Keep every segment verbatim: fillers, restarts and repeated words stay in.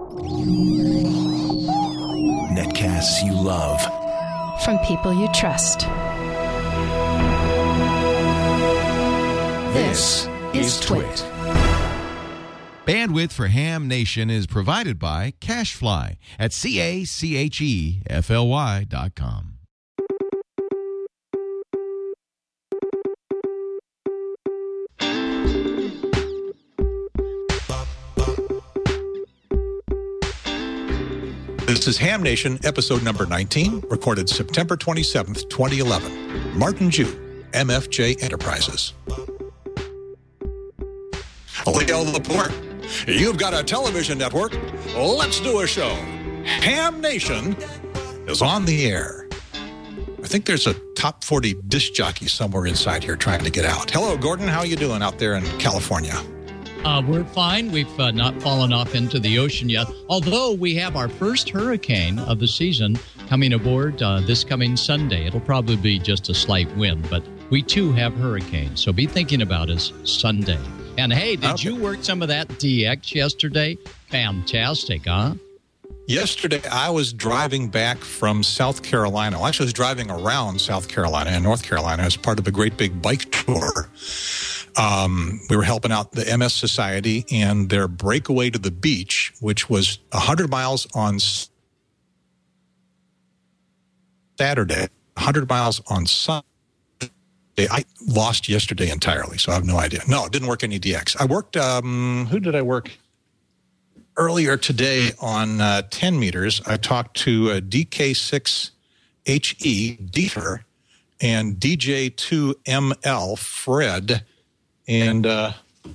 Netcasts you love. From people you trust. This is Twit. Bandwidth for Ham Nation is provided by CacheFly at C A C H E F L Y dot com. This is Ham Nation, episode number nineteen, recorded September twenty-seventh, twenty eleven. Martin Jew, M F J Enterprises. Leo Laporte, you've got a television network. Let's do a show. Ham Nation is on the air. I think there's a top forty disc jockey somewhere inside here trying to get out. Hello, Gordon. How are you doing out there in California? Uh, we're fine. We've uh, not fallen off into the ocean yet, although we have our first hurricane of the season coming aboard uh, this coming Sunday. It'll probably be just a slight wind, but we too have hurricanes, so be thinking about us Sunday. And hey, did okay. you work some of that D X yesterday? Fantastic, huh? Yesterday, I was driving back from South Carolina. Well, actually, I was driving around South Carolina and North Carolina as part of a great big bike tour. Um, we were helping out the M S Society and their breakaway to the beach, which was one hundred miles on Saturday, one hundred miles on Sunday. I lost yesterday entirely, so I have no idea. No, it didn't work any D X. I worked, um, who did I work earlier today on uh, ten meters? I talked to uh, D K six H E, Dieter, and D J two M L, Fred. And uh,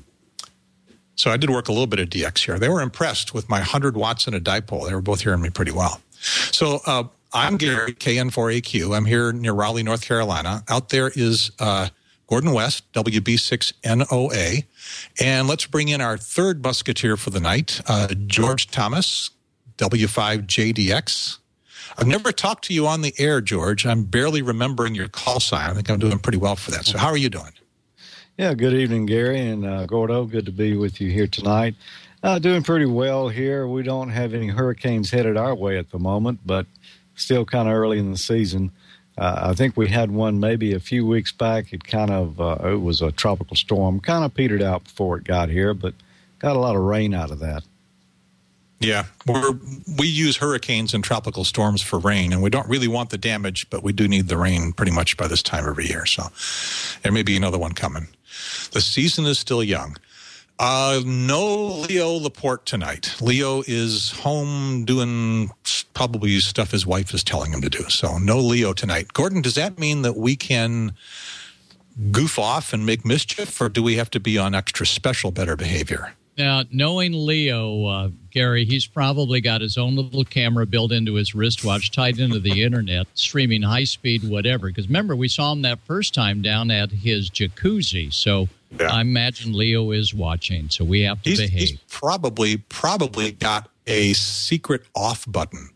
so I did work a little bit of D X here. They were impressed with my one hundred watts and a dipole. They were both hearing me pretty well. So uh, I'm Gary, K N four A Q. I'm here near Raleigh, North Carolina. Out there is uh, Gordon West, W B six N O A. And let's bring in our third musketeer for the night, uh, George Thomas, W five J D X. I've never talked to you on the air, George. I'm barely remembering your call sign. I think I'm doing pretty well for that. So how are you doing? Yeah, good evening, Gary and uh, Gordo. Good to be with you here tonight. Uh, doing pretty well here. We don't have any hurricanes headed our way at the moment, but still kind of early in the season. Uh, I think we had one maybe a few weeks back. It kind of, uh, it was a tropical storm, kind of petered out before it got here, but got a lot of rain out of that. Yeah, we're, we use hurricanes and tropical storms for rain, and we don't really want the damage, but we do need the rain pretty much by this time every year. So there may be another one coming. The season is still young. Uh, no Leo Laporte tonight. Leo is home doing probably stuff his wife is telling him to do. So no Leo tonight. Gordon, does that mean that we can goof off and make mischief, or do we have to be on extra special better behavior? Now, knowing Leo, uh, Gary, he's probably got his own little camera built into his wristwatch, tied into the internet, streaming high-speed whatever. Because remember, we saw him that first time down at his jacuzzi. So yeah. I imagine Leo is watching, so we have to he's, behave. He's probably, probably got a secret off button.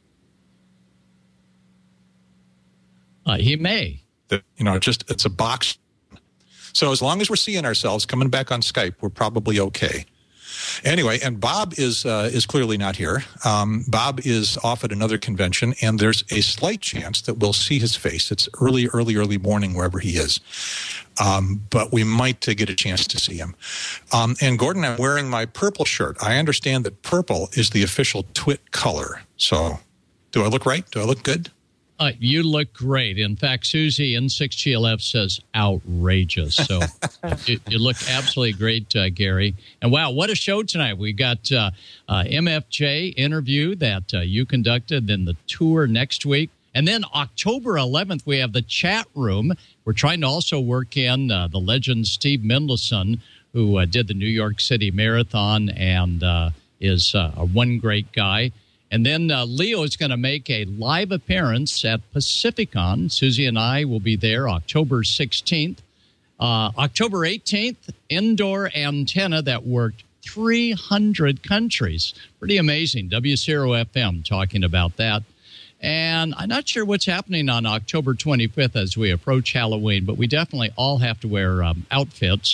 Uh, he may. That, you know, just it's a box. So as long as we're seeing ourselves coming back on Skype, we're probably okay. Anyway, and Bob is uh, is clearly not here. Um, Bob is off at another convention, and there's a slight chance that we'll see his face. It's early, early, early morning wherever he is. Um, but we might uh, get a chance to see him. Um, and Gordon, I'm wearing my purple shirt. I understand that purple is the official Twit color. So do I look right? Do I look good? Uh, you look great. In fact, Susie in six G L F says outrageous. So you, you look absolutely great, uh, Gary. And wow, what a show tonight. We got uh, uh, M F J interview that uh, you conducted, then the tour next week. And then October eleventh, we have the chat room. We're trying to also work in uh, the legend Steve Mendelson, who uh, did the New York City Marathon and uh, is uh, a one great guy. And then uh, Leo is going to make a live appearance at Pacificon. Susie and I will be there October sixteenth. Uh, October eighteenth, indoor antenna that worked three hundred countries. Pretty amazing. W zero F M talking about that. And I'm not sure what's happening on October twenty-fifth as we approach Halloween, but we definitely all have to wear um, outfits.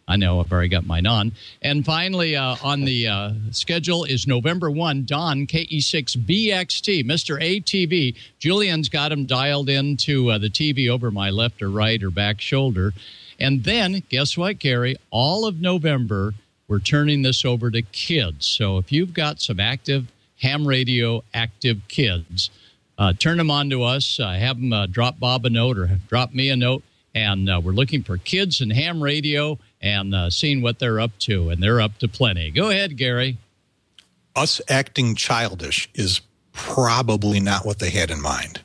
I know I've already got mine on. And finally, uh, on the uh, schedule is November first, Don, K E six B X T, Mister A T V. Julian's got him dialed into uh, the T V over my left or right or back shoulder. And then, guess what, Gary? All of November, we're turning this over to kids. So if you've got some active ham radio active kids, uh, turn them on to us. Uh, have them uh, drop Bob a note or drop me a note. And uh, we're looking for kids and ham radio and uh, seeing what they're up to. And they're up to plenty. Go ahead, Gary. Us acting childish is probably not what they had in mind.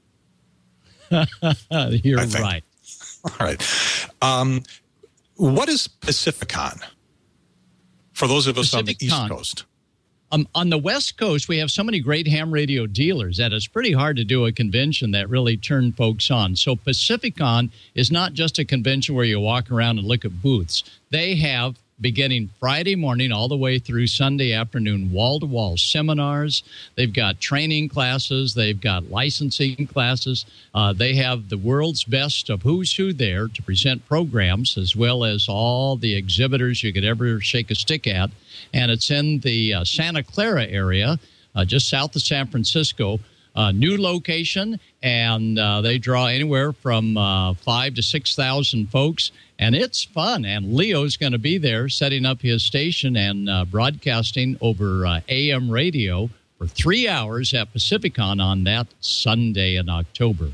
You're right. All right. Um, what is Pacificon for those of us Pacificon. on the East Coast? Um, on the West Coast, we have so many great ham radio dealers that it's pretty hard to do a convention that really turn folks on. So Pacificon is not just a convention where you walk around and look at booths. They have, beginning Friday morning all the way through Sunday afternoon, wall-to-wall seminars. They've got training classes. They've got licensing classes. Uh, they have the world's best of who's who there to present programs, as well as all the exhibitors you could ever shake a stick at. And it's in the uh, Santa Clara area, uh, just south of San Francisco. Uh, new location, and uh, they draw anywhere from uh, five to six thousand folks, and it's fun. And Leo's going to be there, setting up his station and uh, broadcasting over uh, A M radio for three hours at Pacificon on that Sunday in October.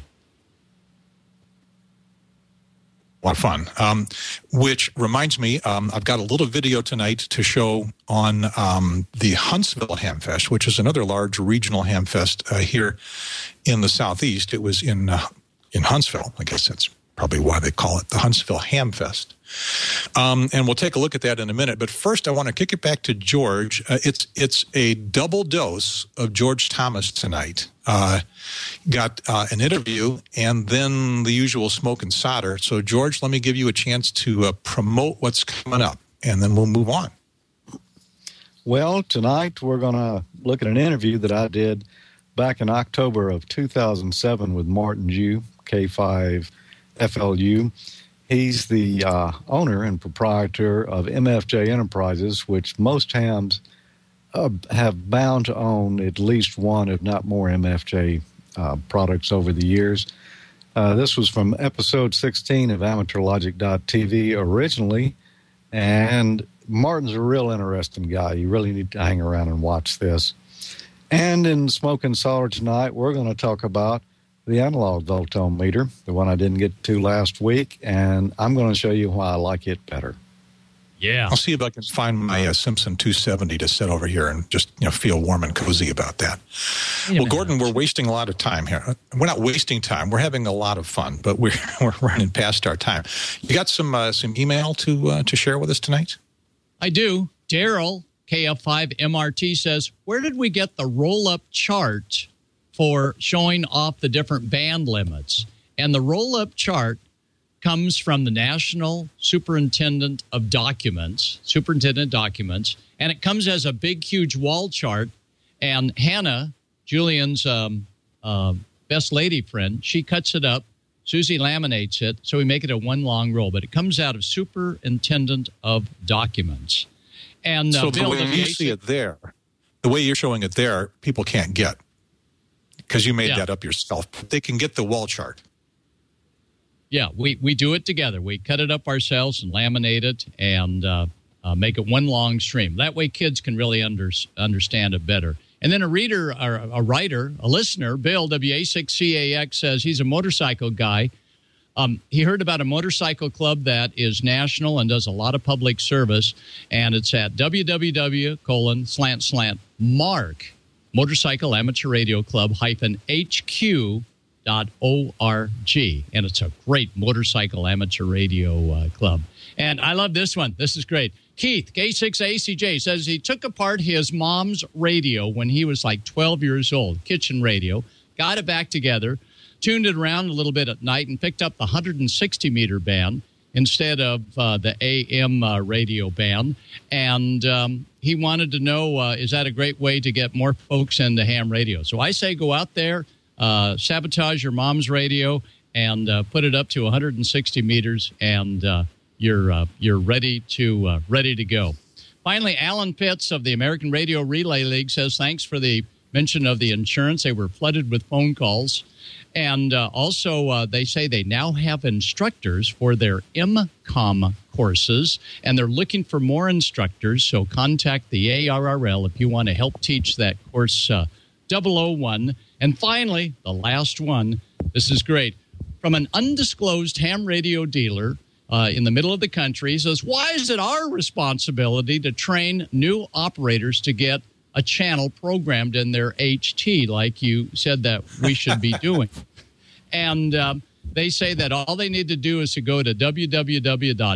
A lot of fun, um, which reminds me, um, I've got a little video tonight to show on um, the Huntsville Hamfest, which is another large regional hamfest uh, here in the Southeast. It was in uh, in Huntsville. I guess that's probably why they call it the Huntsville Hamfest. Um, and we'll take a look at that in a minute. But first, I want to kick it back to George. Uh, it's it's a double dose of George Thomas tonight. Uh, got uh, an interview and then the usual smoke and solder. So, George, let me give you a chance to uh, promote what's coming up, and then we'll move on. Well, tonight we're going to look at an interview that I did back in October of two thousand seven with Martin Jew, K five F L U. He's the uh, owner and proprietor of M F J Enterprises, which most hams uh, have bound to own at least one, if not more, M F J uh, products over the years. Uh, this was from episode sixteen of Amateur Logic dot T V originally, and Martin's a real interesting guy. You really need to hang around and watch this. And in Smoke and Solder tonight, we're going to talk about the analog voltometer, the one I didn't get to last week, and I'm going to show you why I like it better. Yeah. I'll see if I can find my uh, Simpson two seventy to sit over here and just you know feel warm and cozy about that. Well, Gordon, we're wasting a lot of time here. We're not wasting time. We're having a lot of fun, but we're we're running past our time. You got some uh, some email to uh, to share with us tonight? I do. Daryl, K F five M R T, says, where did we get the roll-up chart for showing off the different band limits? And the roll-up chart comes from the National Superintendent of Documents, Superintendent Documents, and it comes as a big, huge wall chart. And Hannah, Julian's um, uh, best lady friend, she cuts it up. Susie laminates it, so we make it a one long roll. But it comes out of Superintendent of Documents. And uh, so Bill, the way you see it there, the way you're showing it there, people can't get because you made yeah. that up yourself. They can get the wall chart. Yeah, we, we do it together. We cut it up ourselves and laminate it and uh, uh, make it one long stream. That way kids can really under, understand it better. And then a reader, or a writer, a listener, Bill, W A six C A X, says he's a motorcycle guy. Um, he heard about a motorcycle club that is national and does a lot of public service, and it's at www colon slant slant mark motorcycle amateur radio club hyphen hq dot org, and it's a great motorcycle amateur radio uh, club. And I love this one. This is great. Keith, K six A C J, says he took apart his mom's radio when he was like twelve years old, kitchen radio, got it back together, tuned it around a little bit at night, and picked up the one hundred sixty meter band instead of uh, the A M uh, radio band. And um, he wanted to know, uh, is that a great way to get more folks into ham radio? So I say go out there, uh, sabotage your mom's radio, and uh, put it up to one hundred sixty meters, and uh, you're uh, you're ready to uh, ready to go. Finally, Alan Pitts of the American Radio Relay League says thanks for the mention of the insurance. They were flooded with phone calls. And uh, also, uh, they say they now have instructors for their M COM courses, and they're looking for more instructors. So contact the A R R L if you want to help teach that course uh, double oh one. And finally, the last one. This is great. From an undisclosed ham radio dealer uh, in the middle of the country, he says, why is it our responsibility to train new operators to get a channel programmed in their H T, like you said that we should be doing? And um, they say that all they need to do is to go to w w w dot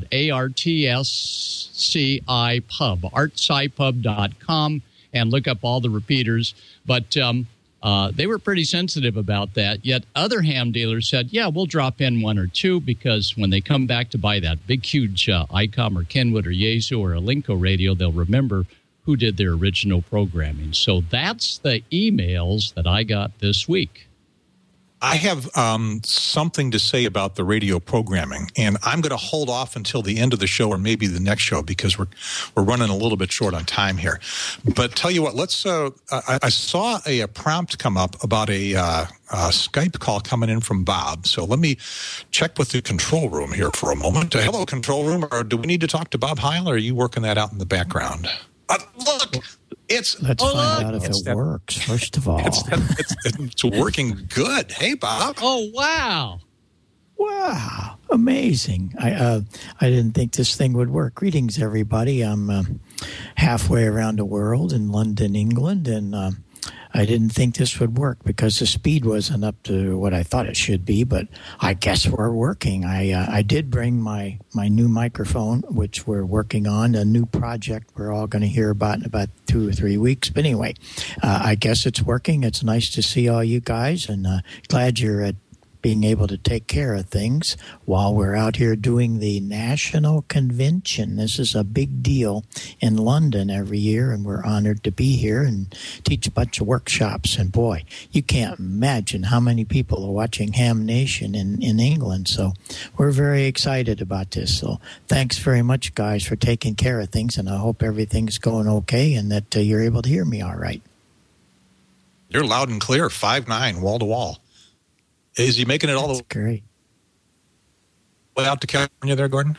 artscipub, artscipub dot com, and look up all the repeaters. But um, uh, they were pretty sensitive about that. Yet other ham dealers said, yeah, we'll drop in one or two, because when they come back to buy that big, huge uh, I COM or Kenwood or Yaesu or Alinco radio, they'll remember who did their original programming. So that's the emails that I got this week. I have um, something to say about the radio programming, and I'm going to hold off until the end of the show or maybe the next show, because we're we're running a little bit short on time here. But tell you what, let's. Uh, I, I saw a, a prompt come up about a, uh, a Skype call coming in from Bob. So let me check with the control room here for a moment. Uh, hello, control room. Or do we need to talk to Bob Heil, or are you working that out in the background? Uh, look, it's let's oh, find look, out if it that, works. First of all, it's, it's, it's working good. Hey, Bob. Oh, wow. Wow, amazing. I uh, I didn't think this thing would work. Greetings, everybody. I'm uh, halfway around the world in London, England, and uh, I didn't think this would work because the speed wasn't up to what I thought it should be, but I guess we're working. I uh, I did bring my, my new microphone, which we're working on, a new project we're all going to hear about in about two or three weeks. But anyway, uh, I guess it's working. It's nice to see all you guys, and uh, glad you're at being able to take care of things while we're out here doing the National Convention. This is a big deal in London every year, and we're honored to be here and teach a bunch of workshops. And boy, you can't imagine how many people are watching Ham Nation in, in England. So we're very excited about this. So thanks very much, guys, for taking care of things, and I hope everything's going okay and that uh, you're able to hear me all right. You're loud and clear, five nine, wall to wall. Is he making it all That's the great. way out to California there, Gordon?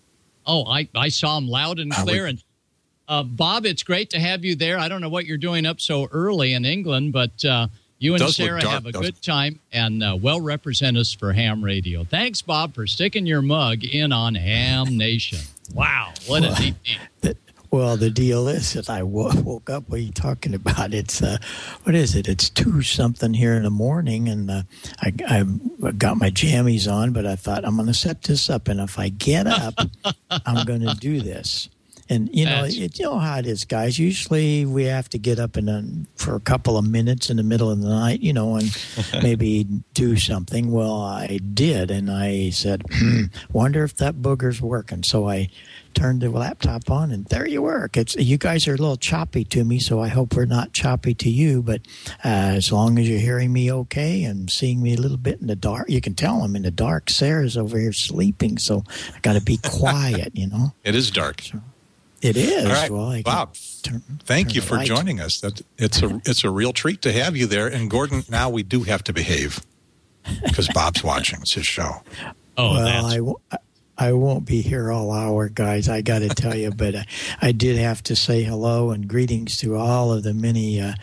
Oh, I, I saw him loud and clear. And uh, Bob, it's great to have you there. I don't know what you're doing up so early in England, but uh, you and Sarah dark, have a good it? time and uh, well represent us for Ham Radio. Thanks, Bob, for sticking your mug in on Ham Nation. Wow, what well, a neat deal. Well, the deal is that I woke up. What are you talking about? It's, uh, what is it? It's two something here in the morning, and uh, I, I got my jammies on, but I thought I'm going to set this up, and if I get up, I'm going to do this. And, you know, it, you know how it is, guys. Usually we have to get up in a, for a couple of minutes in the middle of the night, you know, and maybe do something. Well, I did, and I said, hmm, wonder if that booger's working. So I turned the laptop on, and there you work. It's you guys are a little choppy to me, so I hope we're not choppy to you. But uh, as long as you're hearing me okay and seeing me a little bit in the dark, you can tell I'm in the dark. Sarah's over here sleeping, so I got to be quiet, you know. It is dark. So, it is. All right, well, I Bob, turn, thank turn you for lights. joining us. That it's a it's a real treat to have you there. And Gordon, now we do have to behave because Bob's watching. It's his show. Oh, well, that's... I, w- I won't be here all hour, guys. I got to tell you, but I, I did have to say hello and greetings to all of the many uh,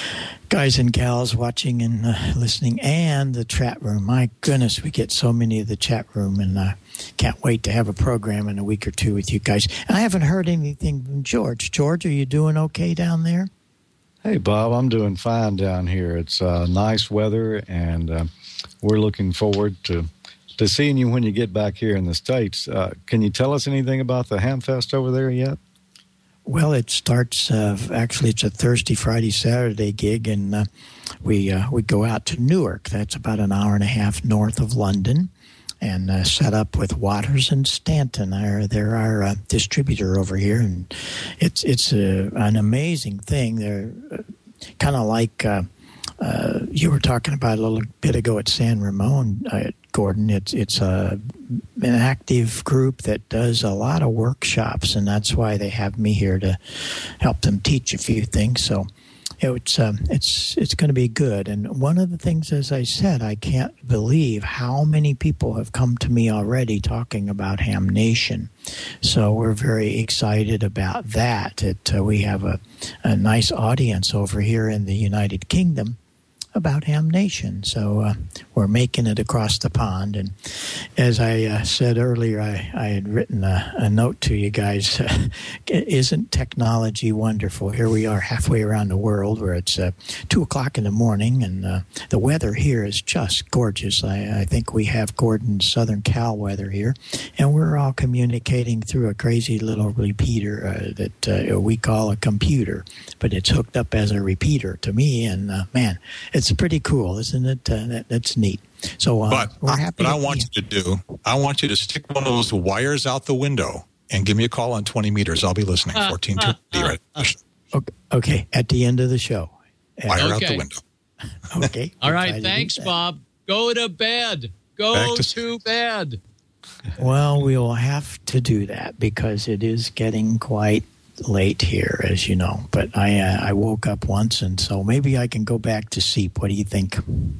guys and gals watching and uh, listening, and the chat room. My goodness, we get so many of the chat room, and uh, can't wait to have a program in a week or two with you guys. And I haven't heard anything from George. George, are you doing okay down there? Hey, Bob, I'm doing fine down here. It's uh, nice weather, and uh, we're looking forward to to seeing you when you get back here in the States. Uh, can you tell us anything about the Hamfest over there yet? Well, it starts, uh, actually, it's a Thursday, Friday, Saturday gig, and uh, we uh, we go out to Newark. That's about an hour and a half north of London, and uh, set up with Waters and Stanton. They're, they're our uh, distributor over here, and it's it's a, an amazing thing. They're uh, kind of like... Uh, uh, you were talking about a little bit ago at San Ramon, uh, Gordon. It's it's a an active group that does a lot of workshops, and that's why they have me here to help them teach a few things. So it's um, it's it's going to be good. And one of the things, as I said, I can't believe how many people have come to me already talking about Ham Nation. So we're very excited about that. It, uh, we have a, a nice audience over here in the United Kingdom about Ham Nation. So uh, we're making it across the pond. And as I uh, said earlier, I, I had written a, a note to you guys. Uh, isn't technology wonderful? Here we are halfway around the world where it's uh, two o'clock in the morning, and uh, the weather here is just gorgeous. I, I think we have Gordon's Southern Cal weather here, and we're all communicating through a crazy little repeater uh, that uh, we call a computer, but it's hooked up as a repeater to me, and uh, man, it's It's pretty cool, isn't it? Uh, that, that's neat. So, uh, but we're happy. What I want you to do, I want you to stick one of those wires out the window and give me a call on twenty meters. I'll be listening. fourteen twenty right. Okay, okay, at the end of the show. Wire okay. out the window. Okay. All right. Thanks, Bob. Go to bed. Go to, to bed. Well, we will have to do that because it is getting quite late here, as you know. But I uh, I woke up once, and so maybe I can go back to sleep. What do you think?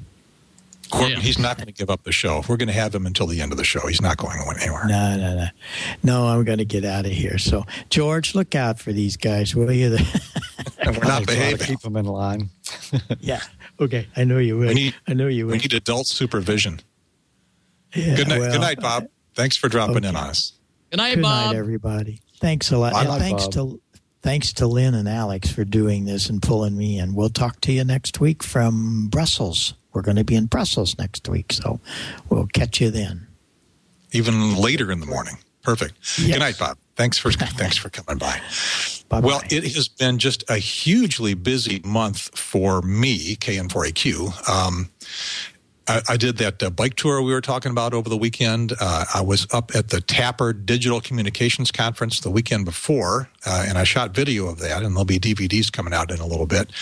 Corbin, he's not going to give up the show. We're going to have him until the end of the show. He's not going anywhere. No, no, no. No, I'm going to get out of here. So, George, look out for these guys, will you? And we're not behaving. Keep them in line. Yeah. Okay. I know you will. We need, I know you will. We need adult supervision. Yeah, good night, well, good night, Bob. Thanks for dropping okay. in on us. Good night, Good Bob. night, everybody. Thanks a lot. Bye, And bye, thanks Bob. to thanks to Lynn and Alex for doing this and pulling me in. We'll talk to you next week from Brussels. We're going to be in Brussels next week, so we'll catch you then. Even later in the morning. Perfect. Yes. Good night, Bob. Thanks for thanks for coming by. Bye-bye. Well, it has been just a hugely busy month for me, K N four A Q. Um, I, I did that uh, bike tour we were talking about over the weekend. Uh, I was up at the Tapper Digital Communications Conference the weekend before, uh, and I shot video of that, and there'll be D V Ds coming out in a little bit.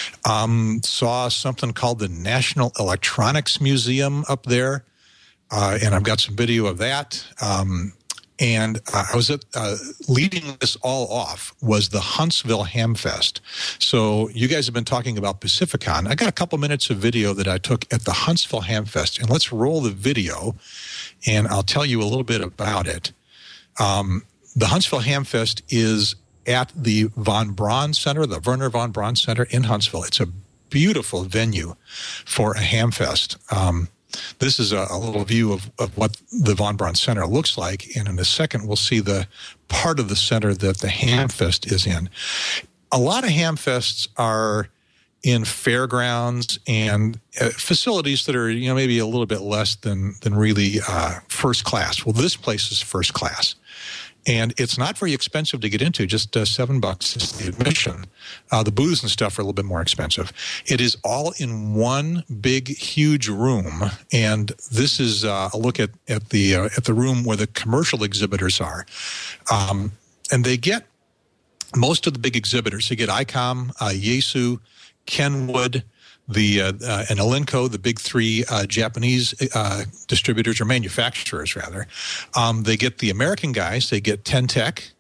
Um, saw something called the National Electronics Museum up there, uh, and I've got some video of that. Um, And uh, I was at, uh, leading this all off was the Huntsville Hamfest. So you guys have been talking about Pacificon. I got a couple minutes of video that I took at the Huntsville Hamfest, and let's roll the video, and I'll tell you a little bit about it. Um, the Huntsville Hamfest is at the Von Braun Center, the Werner Von Braun Center in Huntsville. It's a beautiful venue for a Hamfest. Um, This is a, a little view of, of what the Von Braun Center looks like, and in a second we'll see the part of the center that the Hamfest is in. A lot of Hamfests are in fairgrounds and uh, facilities that are, you know, maybe a little bit less than than really uh, first class. Well, this place is first class. And it's not very expensive to get into, just uh, seven bucks is the admission. Uh, the booths and stuff are a little bit more expensive. It is all in one big, huge room, and this is uh, a look at at the uh, at the room where the commercial exhibitors are. Um, and they get most of the big exhibitors. They get ICOM, uh, Yaesu, Kenwood, the uh, uh, and Elenco, the big three uh, Japanese uh, distributors or manufacturers, rather. Um, they get the American guys. They get Ten-Tec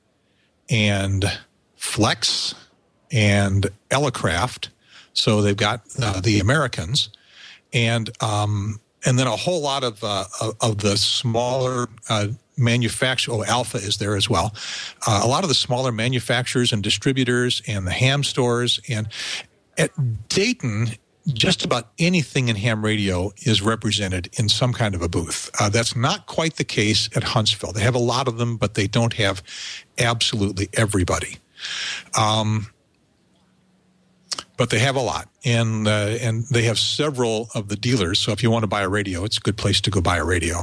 and Flex and Elecraft. So they've got uh, the Americans, and um, and then a whole lot of uh, of the smaller uh, manufacturers. Oh, Alpha is there as well. Uh, a lot of the smaller manufacturers and distributors, and the ham stores, and at Dayton, just about anything in ham radio is represented in some kind of a booth. Uh, that's not quite the case at Huntsville. They have a lot of them, but they don't have absolutely everybody. Um, but they have a lot, and uh, and they have several of the dealers. So if you want to buy a radio, it's a good place to go buy a radio.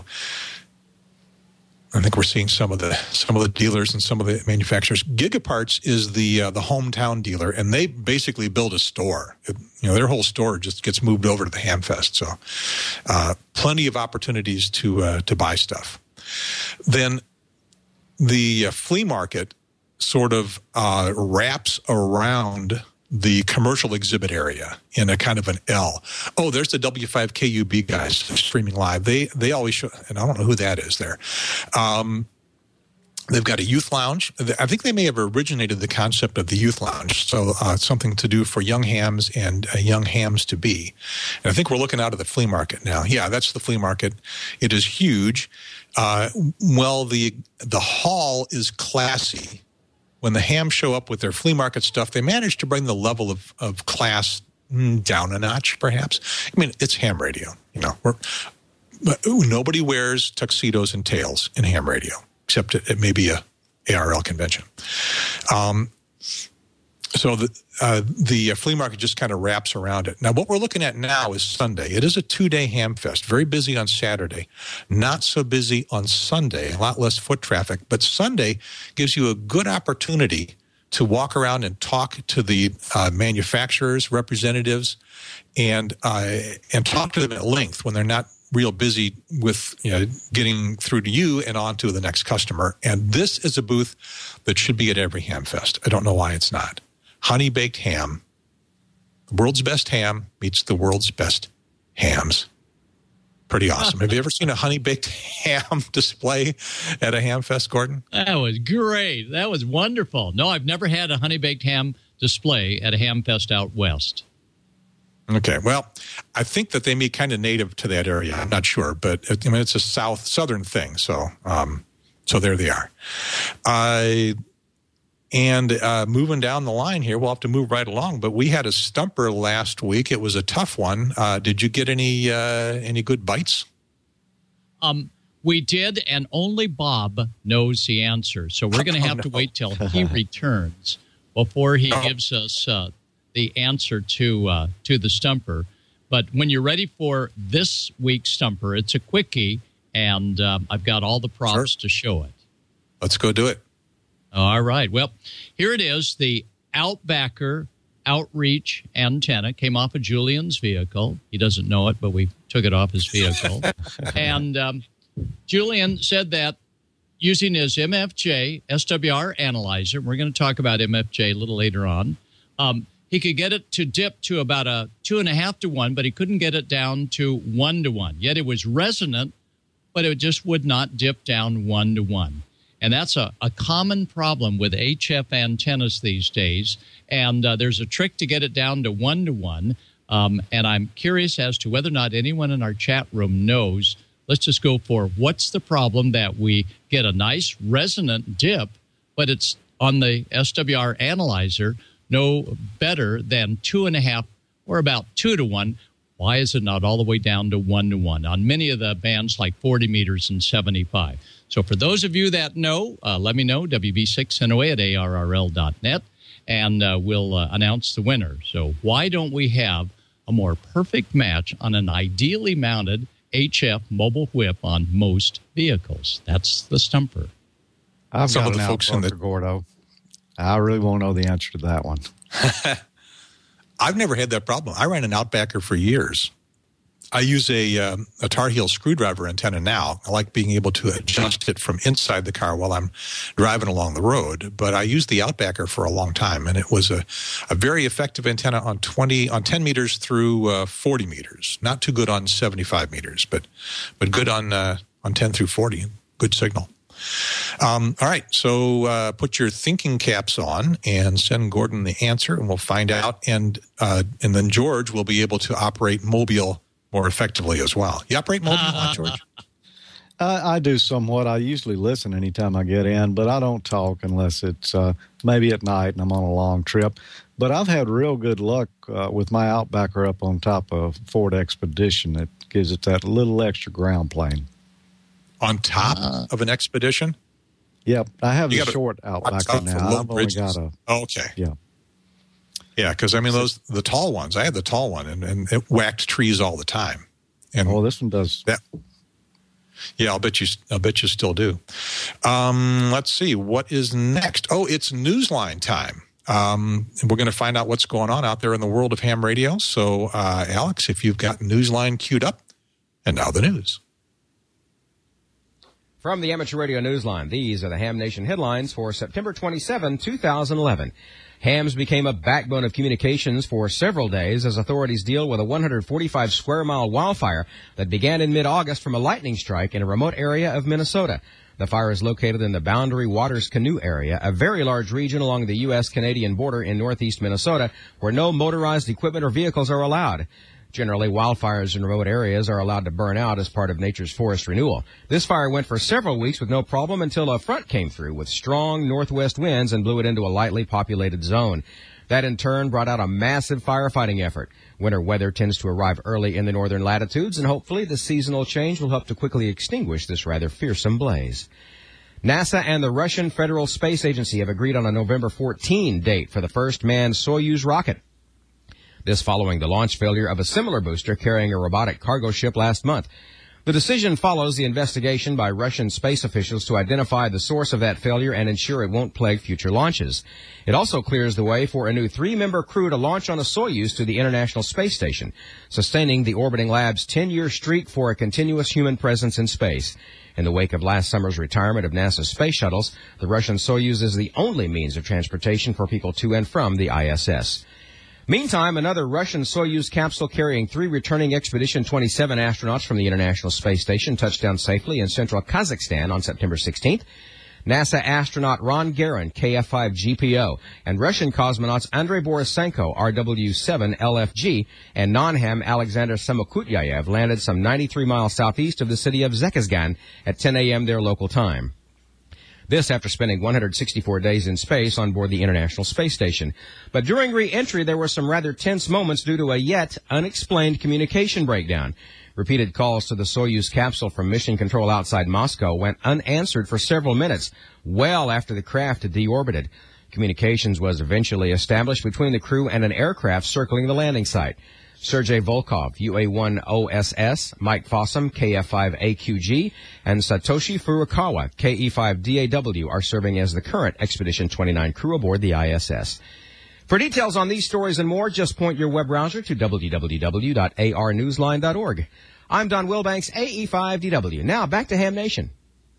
I think we're seeing some of the some of the dealers and some of the manufacturers. Gigaparts is the uh, the hometown dealer, and they basically build a store. It, you know, their whole store just gets moved over to the Hamfest. So, uh, plenty of opportunities to uh, to buy stuff. Then, the uh, flea market sort of uh, wraps around the commercial exhibit area in a kind of an L. Oh, there's the W five K U B guys streaming live. They they always show, and I don't know who that is there. Um, they've got a youth lounge. I think they may have originated the concept of the youth lounge, so uh, something to do for young hams and uh, young hams to be. And I think we're looking out of the flea market now. Yeah, that's the flea market. It is huge. Uh, well, the the hall is classy. When the hams show up with their flea market stuff, they manage to bring the level of, of class down a notch, perhaps. I mean, it's ham radio. You know, we're, but, ooh, nobody wears tuxedos and tails in ham radio, except it, it may be a A R L convention. Um, so the uh, the flea market just kind of wraps around it. Now, what we're looking at now is Sunday. It is a two-day ham fest. Very busy on Saturday. Not so busy on Sunday. A lot less foot traffic. But Sunday gives you a good opportunity to walk around and talk to the uh, manufacturers, representatives, and uh, and talk to them at length when they're not real busy with, you know, getting through to you and on to the next customer. And this is a booth that should be at every ham fest. I don't know why it's not. Honey baked ham. The world's best ham meets the world's best hams. Pretty awesome. Have you ever seen a honey baked ham display at a ham fest, Gordon? That was great. That was wonderful. No, I've never had a honey baked ham display at a ham fest out west. Okay, well, I think that they may be kind of native to that area. I'm not sure, but I mean, it's a south southern thing. So, um, so there they are. Uh, and uh, moving down the line here, we'll have to move right along. But we had a stumper last week. It was a tough one. Uh, did you get any uh, any good bites? Um, we did, and only Bob knows the answer. So we're going to have oh, no. to wait till he returns before he oh. gives us Uh, the answer to uh, to the stumper. But when you're ready for this week's stumper, it's a quickie, and um, I've got all the props sure. to show it. Let's go do it. All right. Well, here it is. The Outbacker Outreach antenna came off of Julian's vehicle. He doesn't know it, but we took it off his vehicle. and um, Julian said that using his M F J S W R analyzer, we're going to talk about M F J a little later on, um, he could get it to dip to about a two and a half to one, but he couldn't get it down to one to one. Yet it was resonant, but it just would not dip down one to one. And that's a, a common problem with H F antennas these days. And uh, there's a trick to get it down to one to one. Um, and I'm curious as to whether or not anyone in our chat room knows. Let's just go for what's the problem that we get a nice resonant dip, but it's on the S W R analyzer no better than two and a half or about two to one. Why is it not all the way down to one to one on many of the bands like forty meters and seventy-five? So for those of you that know, uh, let me know, W B six N O A at A R R L dot net, and uh, we'll uh, announce the winner. So why don't we have a more perfect match on an ideally mounted H F mobile whip on most vehicles? That's the stumper. I've Some got of the an folks in the Gordo. I really won't know the answer to that one. I've never had that problem. I ran an Outbacker for years. I use a um, a Tar Heel screwdriver antenna now. I like being able to adjust it from inside the car while I'm driving along the road. But I used the Outbacker for a long time, and it was a, a very effective antenna on twenty on ten meters through uh, forty meters. Not too good on seventy-five meters, but but good on uh, on ten through forty. Good signal. Um, all right, so uh, put your thinking caps on and send Gordon the answer, and we'll find out. And uh, and then George will be able to operate Mobile more effectively as well. You operate Mobile a lot, George? I, I do somewhat. I usually listen anytime I get in, but I don't talk unless it's uh, maybe at night and I'm on a long trip. But I've had real good luck uh, with my Outbacker up on top of Ford Expedition. It gives it that little extra ground plane. On top uh, of an Expedition? Yep. I have you a short Outbacker now. I've only got a, oh, okay. Yeah. Yeah, because, I mean, those the tall ones. I had the tall one, and, and it whacked trees all the time. And oh, this one does. That, yeah, I'll bet you I'll bet you still do. Um, let's see. What is next? Oh, it's Newsline time. Um, and we're going to find out what's going on out there in the world of ham radio. So, uh, Alex, if you've got Newsline queued up, and now the news. From the Amateur Radio Newsline, these are the Ham Nation headlines for September twenty-seventh, two thousand eleven. Hams became a backbone of communications for several days as authorities deal with a one hundred forty-five square mile wildfire that began in mid-August from a lightning strike in a remote area of Minnesota. The fire is located in the Boundary Waters Canoe area, a very large region along the U S Canadian border in northeast Minnesota, where no motorized equipment or vehicles are allowed. Generally, wildfires in remote areas are allowed to burn out as part of nature's forest renewal. This fire went for several weeks with no problem until a front came through with strong northwest winds and blew it into a lightly populated zone. That, in turn, brought out a massive firefighting effort. Winter weather tends to arrive early in the northern latitudes, and hopefully the seasonal change will help to quickly extinguish this rather fearsome blaze. NASA and the Russian Federal Space Agency have agreed on a November fourteenth date for the first manned Soyuz rocket. This following the launch failure of a similar booster carrying a robotic cargo ship last month. The decision follows the investigation by Russian space officials to identify the source of that failure and ensure it won't plague future launches. It also clears the way for a new three-member crew to launch on a Soyuz to the International Space Station, sustaining the orbiting lab's ten-year streak for a continuous human presence in space. In the wake of last summer's retirement of NASA's space shuttles, the Russian Soyuz is the only means of transportation for people to and from the I S S. Meantime, another Russian Soyuz capsule carrying three returning Expedition twenty-seven astronauts from the International Space Station touched down safely in central Kazakhstan on September sixteenth. NASA astronaut Ron Garan, K F five G P O, and Russian cosmonauts Andrei Borisenko, R W seven L F G, and non-Ham Alexander Samokutyayev landed some ninety-three miles southeast of the city of Zekizgan at ten a.m. their local time. This after spending one hundred sixty-four days in space on board the International Space Station. But during re-entry, there were some rather tense moments due to a yet unexplained communication breakdown. Repeated calls to the Soyuz capsule from mission control outside Moscow went unanswered for several minutes, well after the craft had deorbited. Communications was eventually established between the crew and an aircraft circling the landing site. Sergei Volkov, U A one O S S, Mike Fossum, K F five A Q G, and Satoshi Furukawa, K E five D A W, are serving as the current Expedition twenty-nine crew aboard the I S S. For details on these stories and more, just point your web browser to w w w dot a r newsline dot org. I'm Don Wilbanks, A E five D W. Now, back to Ham Nation.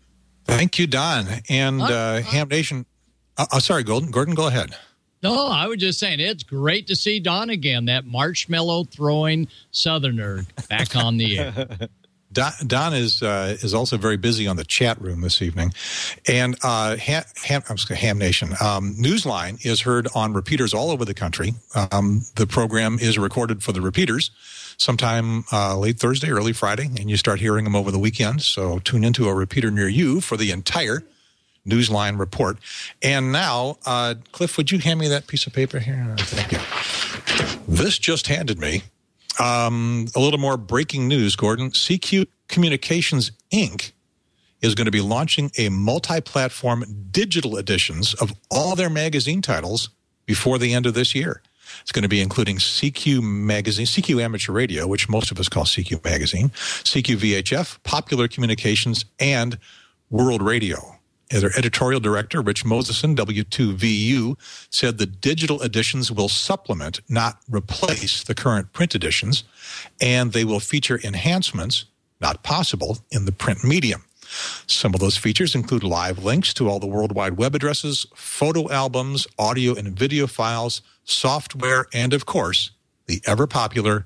Thank you, Don. And uh, Ham Nation, uh, oh, sorry, Gordon, Gordon, go ahead. No, I was just saying it's great to see Don again, that marshmallow-throwing Southerner back on the air. Don, Don is uh, is also very busy on the chat room this evening. And uh, Ham, Ham, I'm sorry, Ham Nation, um, Newsline is heard on repeaters all over the country. Um, the program is recorded for the repeaters sometime uh, late Thursday, early Friday, and you start hearing them over the weekend. So tune into a repeater near you for the entire Newsline report. And now, uh, Cliff, would you hand me that piece of paper here? Thank you. This just handed me um, a little more breaking news, Gordon. C Q Communications, Incorporated is going to be launching a multi-platform digital editions of all their magazine titles before the end of this year. It's going to be including C Q Magazine, C Q Amateur Radio, which most of us call C Q Magazine, C Q V H F, Popular Communications, and World Radio. Their editorial director, Rich Moseson, W two V U, said the digital editions will supplement, not replace, the current print editions, and they will feature enhancements not possible in the print medium. Some of those features include live links to all the World Wide Web addresses, photo albums, audio and video files, software, and, of course, the ever-popular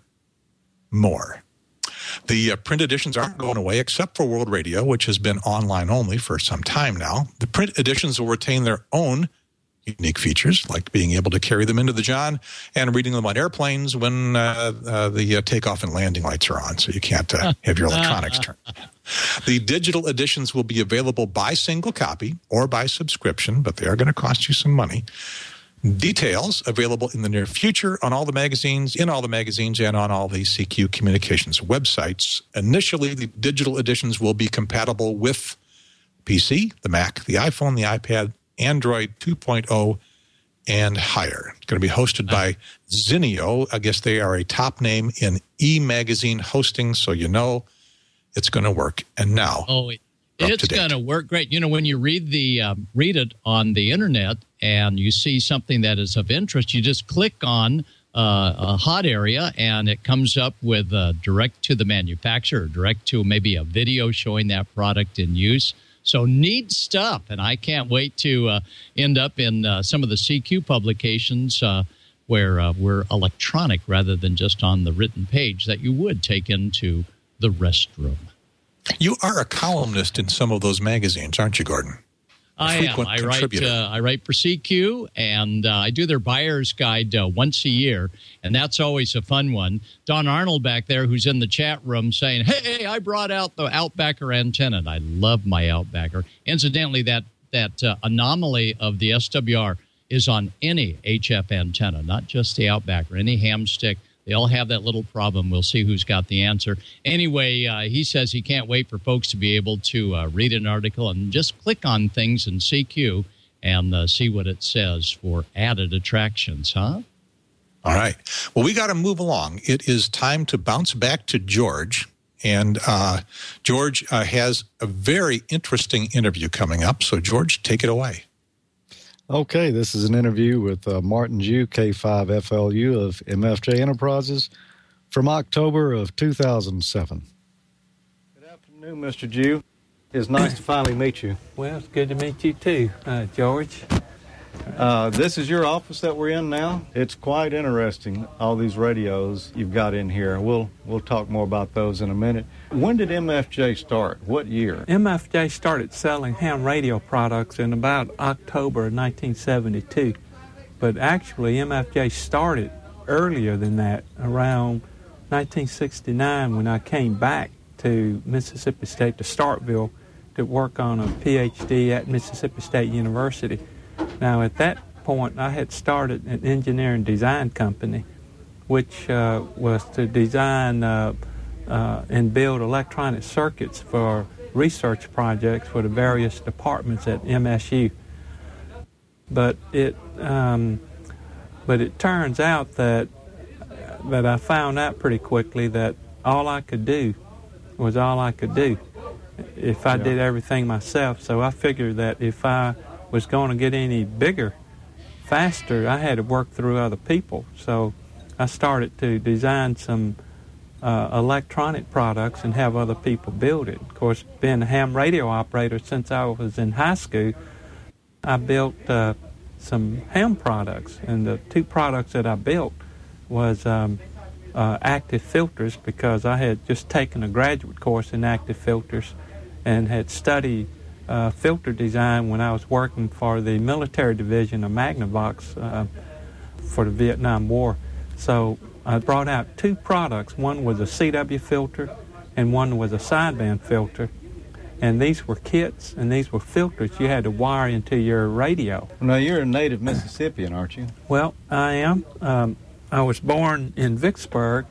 more. The uh, print editions aren't going away except for World Radio, which has been online only for some time now. The print editions will retain their own unique features, like being able to carry them into the John and reading them on airplanes when uh, uh, the uh, takeoff and landing lights are on, so you can't uh, have your electronics turned. The digital editions will be available by single copy or by subscription, but they are going to cost you some money. Details available in the near future on all the magazines, in all the magazines, and on all the C Q Communications websites. Initially, the digital editions will be compatible with P C, the Mac, the iPhone, the iPad, Android two point oh, and higher. It's going to be hosted by Zinio. I guess they are a top name in e-magazine hosting, so you know it's going to work. And now, oh, it, it's going to work great. You know, when you read the um, read it on the internet and you see something that is of interest, you just click on uh, a hot area, and it comes up with uh, direct to the manufacturer, direct to maybe a video showing that product in use. So neat stuff, and I can't wait to uh, end up in uh, some of the C Q publications uh, where uh, we're electronic rather than just on the written page that you would take into the restroom. You are a columnist in some of those magazines, aren't you, Gordon? A I am. I write. Uh, I write for C Q, and uh, I do their buyer's guide uh, once a year, and that's always a fun one. Don Arnold back there, who's in the chat room, saying, "Hey, I brought out the Outbacker antenna." And I love my Outbacker. Incidentally, that that uh, anomaly of the S W R is on any H F antenna, not just the Outbacker. Any ham stick. They all have that little problem. We'll see who's got the answer. Anyway, uh, he says he can't wait for folks to be able to uh, read an article and just click on things in C Q and uh, see what it says for added attractions, huh? All right. Well, we got to move along. It is time to bounce back to George. And uh, George uh, has a very interesting interview coming up. So, George, take it away. Okay, this is an interview with uh, Martin Jew, K five F L U of M F J Enterprises from October of two thousand seven. Good afternoon, Mister Jew. It's nice to finally meet you. Well, it's good to meet you too, uh, George. Uh, this is your office that we're in now. It's quite interesting, all these radios you've got in here. We'll we'll talk more about those in a minute. When did M F J start? What year? M F J started selling ham radio products in about October of nineteen seventy-two. But actually, M F J started earlier than that, around nineteen sixty-nine, when I came back to Mississippi State, to Starkville, to work on a P H D at Mississippi State University. Now, at that point, I had started an engineering design company, which uh, was to design uh, uh, and build electronic circuits for research projects for the various departments at M S U. But it, um, but it turns out that that I found out pretty quickly that all I could do was all I could do if I did everything myself. So I figured that if I was going to get any bigger, faster, I had to work through other people. So I started to design some uh, electronic products and have other people build it. Of course, being a ham radio operator since I was in high school, I built uh, some ham products. And the two products that I built was um, uh, active filters, because I had just taken a graduate course in active filters and had studied Uh, filter design when I was working for the military division of Magnavox uh, for the Vietnam War. So I brought out two products. One was a C W filter and one was a sideband filter. And these were kits and these were filters you had to wire into your radio. Now, you're a native Mississippian, aren't you? Well, I am. Um, I was born in Vicksburg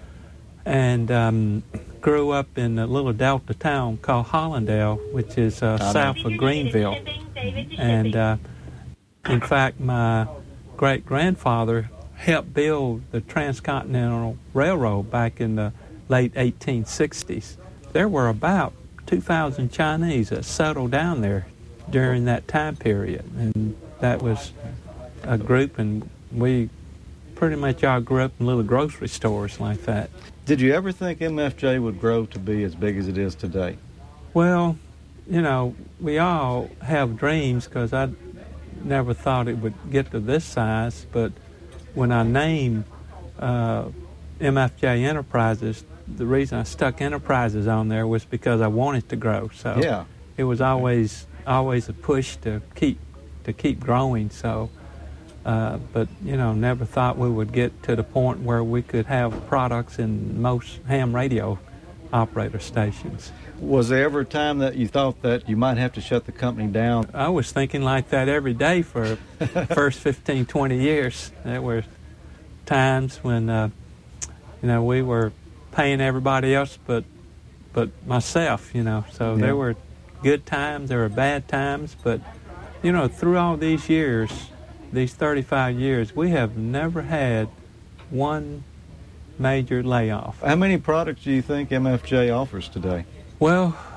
and um, grew up in a little delta town called Hollandale, which is uh, south of Greenville. And uh, in fact, my great-grandfather helped build the Transcontinental Railroad back in the late eighteen sixties. There were about two thousand Chinese that settled down there during that time period. And that was a group, and we pretty much all grew up in little grocery stores like that. Did you ever think M F J would grow to be as big as it is today? Well, you know, we all have dreams, because I never thought it would get to this size. But when I named uh, M F J Enterprises, the reason I stuck Enterprises on there was because I wanted to grow. So yeah. It was always always a push to keep to keep growing. So. Uh, but, you know, never thought we would get to the point where we could have products in most ham radio operator stations. Was there ever a time that you thought that you might have to shut the company down? I was thinking like that every day for the first fifteen, twenty years. There were times when, uh, you know, we were paying everybody else but but myself, you know. So yeah. There were good times, there were bad times. But, you know, through all these years, these thirty-five years, we have never had one major layoff. How many products do you think M F J offers today? Well,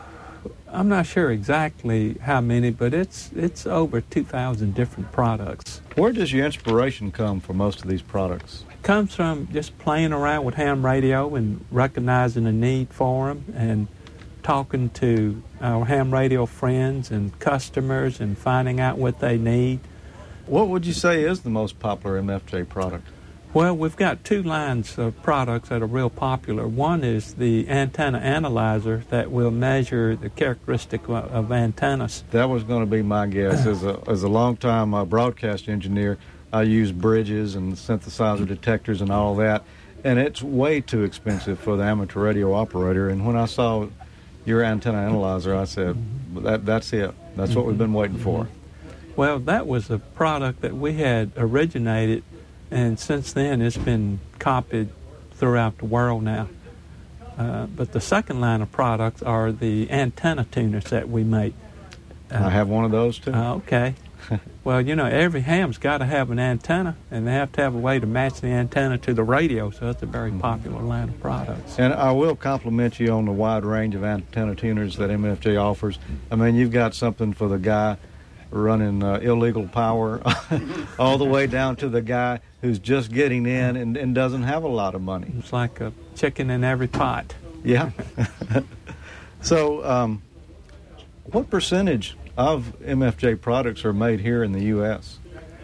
I'm not sure exactly how many, but it's it's over two thousand different products. Where does your inspiration come for most of these products? It comes from just playing around with ham radio and recognizing a need for them, and talking to our ham radio friends and customers and finding out what they need. What would you say is the most popular M F J product? Well, we've got two lines of products that are real popular. One is the antenna analyzer that will measure the characteristic of, of antennas. That was going to be my guess. As a, as a long-time uh, broadcast engineer, I use bridges and synthesizer detectors and all that, and it's way too expensive for the amateur radio operator. And when I saw your antenna analyzer, I said, that, that's it. That's mm-hmm. what we've been waiting for. Well, that was a product that we had originated, and since then it's been copied throughout the world now. Uh, but the second line of products are the antenna tuners that we make. Uh, I have one of those too. Uh, okay. Well, you know, every ham's got to have an antenna, and they have to have a way to match the antenna to the radio, so it's a very popular line of products. And I will compliment you on the wide range of antenna tuners that M F J offers. I mean, you've got something for the guy running uh, illegal power all the way down to the guy who's just getting in and, and doesn't have a lot of money. It's like a chicken in every pot. Yeah. So um, what percentage of M F J products are made here in the U S?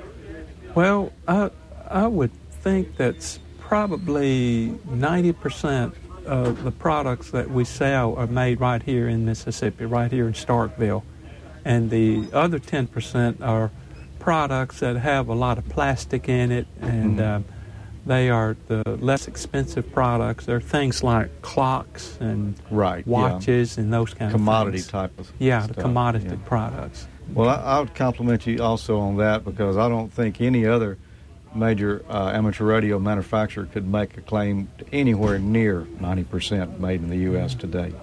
Well, I, I would think that's probably ninety percent of the products that we sell are made right here in Mississippi, right here in Starkville. And the other ten percent are products that have a lot of plastic in it, and mm-hmm. uh, they are the less expensive products. They're things like clocks and right, watches yeah. and those kind commodity of things. Commodity type of Yeah, stuff. the commodity yeah. products. Well, I, I would compliment you also on that, because I don't think any other major uh, amateur radio manufacturer could make a claim anywhere near ninety percent made in the U S today.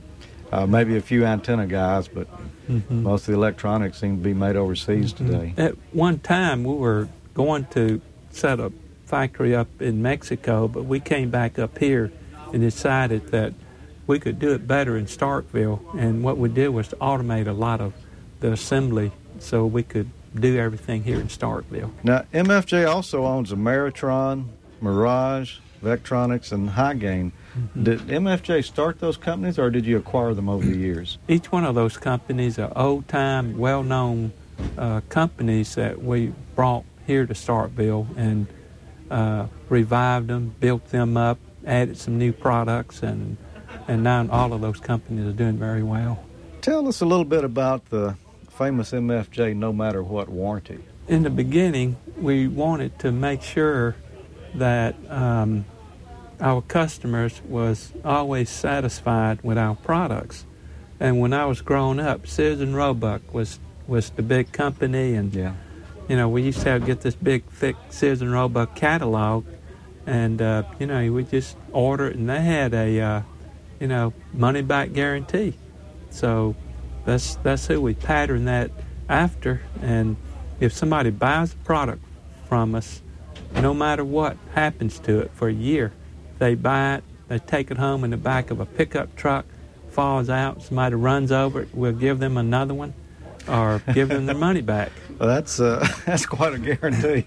Uh, maybe a few antenna guys, but mm-hmm. most of the electronics seem to be made overseas mm-hmm. today. At one time, we were going to set a factory up in Mexico, but we came back up here and decided that we could do it better in Starkville. And what we did was to automate a lot of the assembly so we could do everything here in Starkville. Now, M F J also owns Ameritron, Mirage, Vectronics, and High Gain. Mm-hmm. Did M F J start those companies, or did you acquire them over the years? Each one of those companies are old-time, well-known uh, companies that we brought here to Starkville and uh, revived them, built them up, added some new products, and and now all of those companies are doing very well. Tell us a little bit about the famous M F J No Matter What warranty. In the beginning, we wanted to make sure that um, our customers was always satisfied with our products. And when I was growing up, Sears and Roebuck was, was the big company, and yeah. you know, we used to have, get this big, thick Sears and Roebuck catalog, and uh, you know, we just order it, and they had a uh, you know, money-back guarantee. So that's that's who we pattern that after. And if somebody buys a product from us, no matter what happens to it for a year, they buy it, they take it home in the back of a pickup truck, falls out, somebody runs over it, we'll give them another one or give them their money back. Well, that's uh, that's quite a guarantee.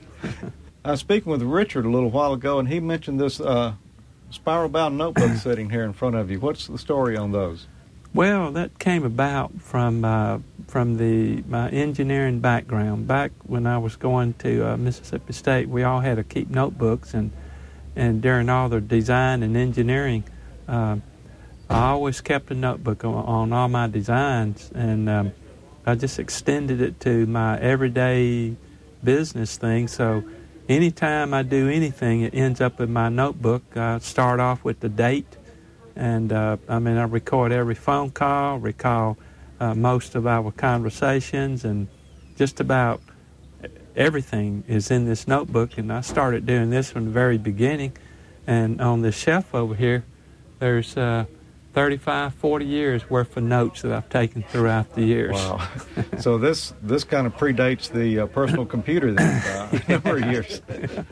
I was speaking with Richard a little while ago, and he mentioned this uh, spiral-bound notebook sitting here in front of you. What's the story on those? Well, that came about from uh, from the my engineering background. Back when I was going to uh, Mississippi State, we all had to keep notebooks, and and during all the design and engineering, uh, I always kept a notebook on, on all my designs, and um, I just extended it to my everyday business thing. So anytime I do anything, it ends up in my notebook. I start off with the date. And, uh, I mean, I record every phone call, recall uh, most of our conversations, and just about everything is in this notebook. And I started doing this from the very beginning. And on this shelf over here, there's uh, thirty-five, forty years worth of notes that I've taken throughout the years. Wow. So this this kind of predates the uh, personal computer then, uh, number of years.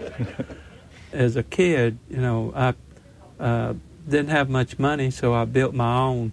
As a kid, you know, I... Uh, didn't have much money, so I built my own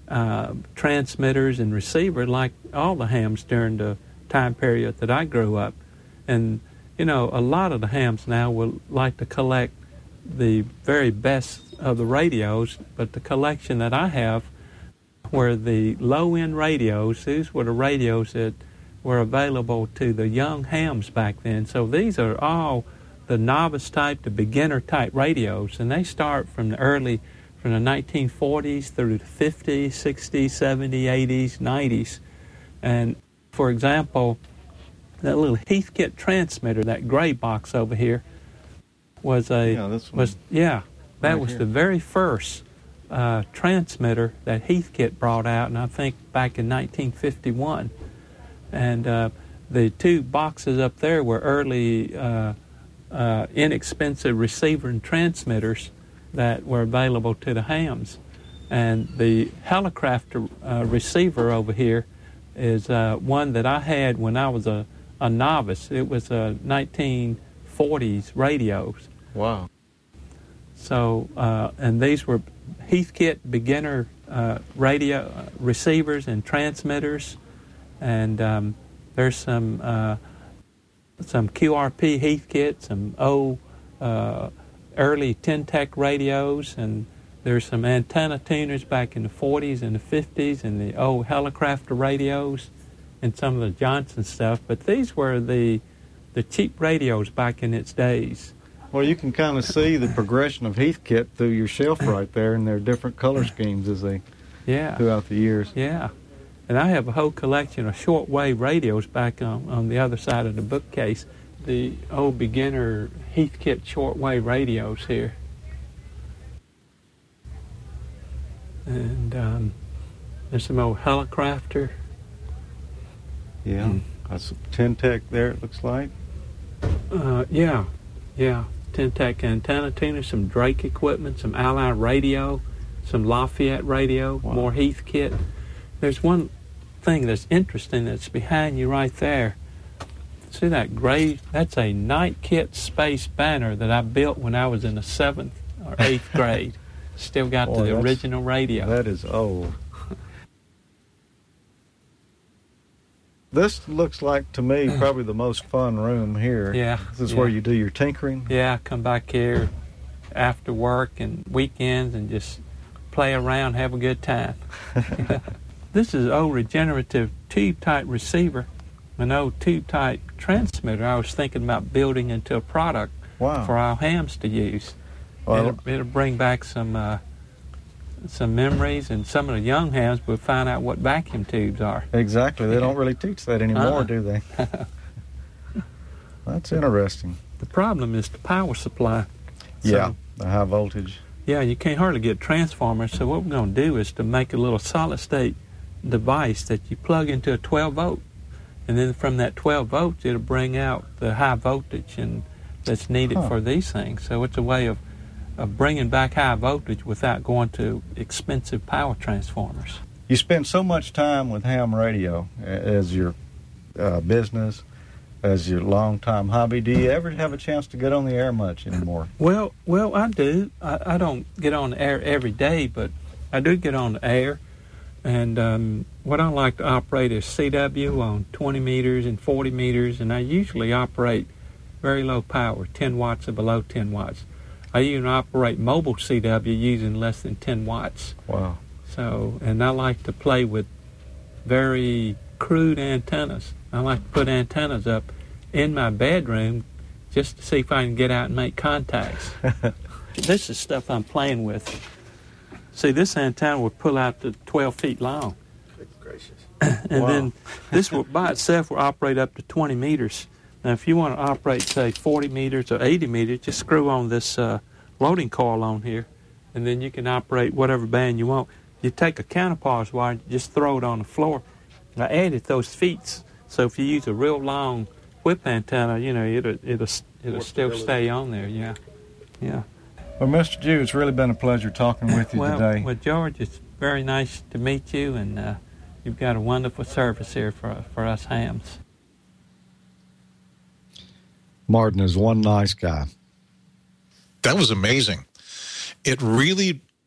uh, transmitters and receivers like all the hams during the time period that I grew up. And, you know, a lot of the hams now will like to collect the very best of the radios, but the collection that I have were the low-end radios. These were the radios that were available to the young hams back then. So these are all the novice type, the beginner type radios, and they start from the early, from the nineteen forties through the fifties, sixties, seventies, eighties, nineties. And for example, that little Heathkit transmitter, that gray box over here, was a yeah, this one was yeah, that right was here. the very first uh, transmitter that Heathkit brought out, and I think back in nineteen fifty-one. And uh, the two boxes up there were early uh, uh, inexpensive receiver and transmitters that were available to the hams. And the Helicraft uh, receiver over here is uh, one that I had when I was a, a novice. It was a nineteen forties radios. Wow. So, uh, and these were Heathkit beginner uh, radio uh, receivers and transmitters. And um, there's some uh, some Q R P Heathkit, some old uh, early Ten-Tec radios, and there's some antenna tuners back in the forties and the fifties, and the old Helicraft radios, and some of the Johnson stuff. But these were the the cheap radios back in its days. Well, you can kind of see the progression of Heathkit through your shelf right there, and their different color schemes as they yeah throughout the years. Yeah. And I have a whole collection of shortwave radios back on, on the other side of the bookcase. The old beginner Heathkit shortwave radios here. And um, there's some old Helicrafter. Yeah, Mm. that's a Ten-Tec there, it looks like. Uh, yeah, yeah. Ten-Tec antenna tuner, some Drake equipment, some Ally radio, some Lafayette radio, Wow. more Heathkit. There's one thing that's interesting that's behind you right there. See that gray? That's a Night Kit Space banner that I built when I was in the seventh or eighth grade. Still got Boy, the that's- original radio. That is old. This looks like, to me, probably the most fun room here. Yeah, This is yeah. where you do your tinkering. Yeah, I come back here after work and weekends and just play around, have a good time. This is an old regenerative tube-type receiver, an old tube-type transmitter I was thinking about building into a product Wow. for our hams to use. Well, it'll, it'll bring back some uh, some memories, and some of the young hams will find out what vacuum tubes are. exactly. They don't really teach that anymore, Uh-uh. do they? That's interesting. The problem is the power supply. So, Yeah, the high voltage. Yeah, you can't hardly get transformers, so what we're going to do is to make a little solid-state device that you plug into a twelve volt, and then from that twelve volts it'll bring out the high voltage and that's needed Huh. for these things. So it's a way of, of bringing back high voltage without going to expensive power transformers. You spend so much time with ham radio a- as your uh, business, as your long-time hobby. Do you ever have a chance to get on the air much anymore? Well, well, I do. I, I don't get on the air every day, but I do get on the air. And um, what I like to operate is C W on twenty meters and forty meters, and I usually operate very low power, ten watts or below ten watts. I even operate mobile C W using less than ten watts. Wow. So, and I like to play with very crude antennas. I like to put antennas up in my bedroom just to see if I can get out and make contacts. This is stuff I'm playing with. See, this antenna would pull out to twelve feet long. And Wow. then this will, by itself will operate up to twenty meters. Now, if you want to operate, say, forty meters or eighty meters, just screw on this uh, loading coil on here, and then you can operate whatever band you want. You take a counterpart wire, just throw it on the floor. I added those feet, so if you use a real long whip antenna, you know, it'll, it'll, it'll still stay on there, yeah. Yeah. Well, Mister Jew, it's really been a pleasure talking with you well, today. Well, George, it's very nice to meet you, and uh, you've got a wonderful service here for for us hams. Martin is one nice guy. That was amazing. It really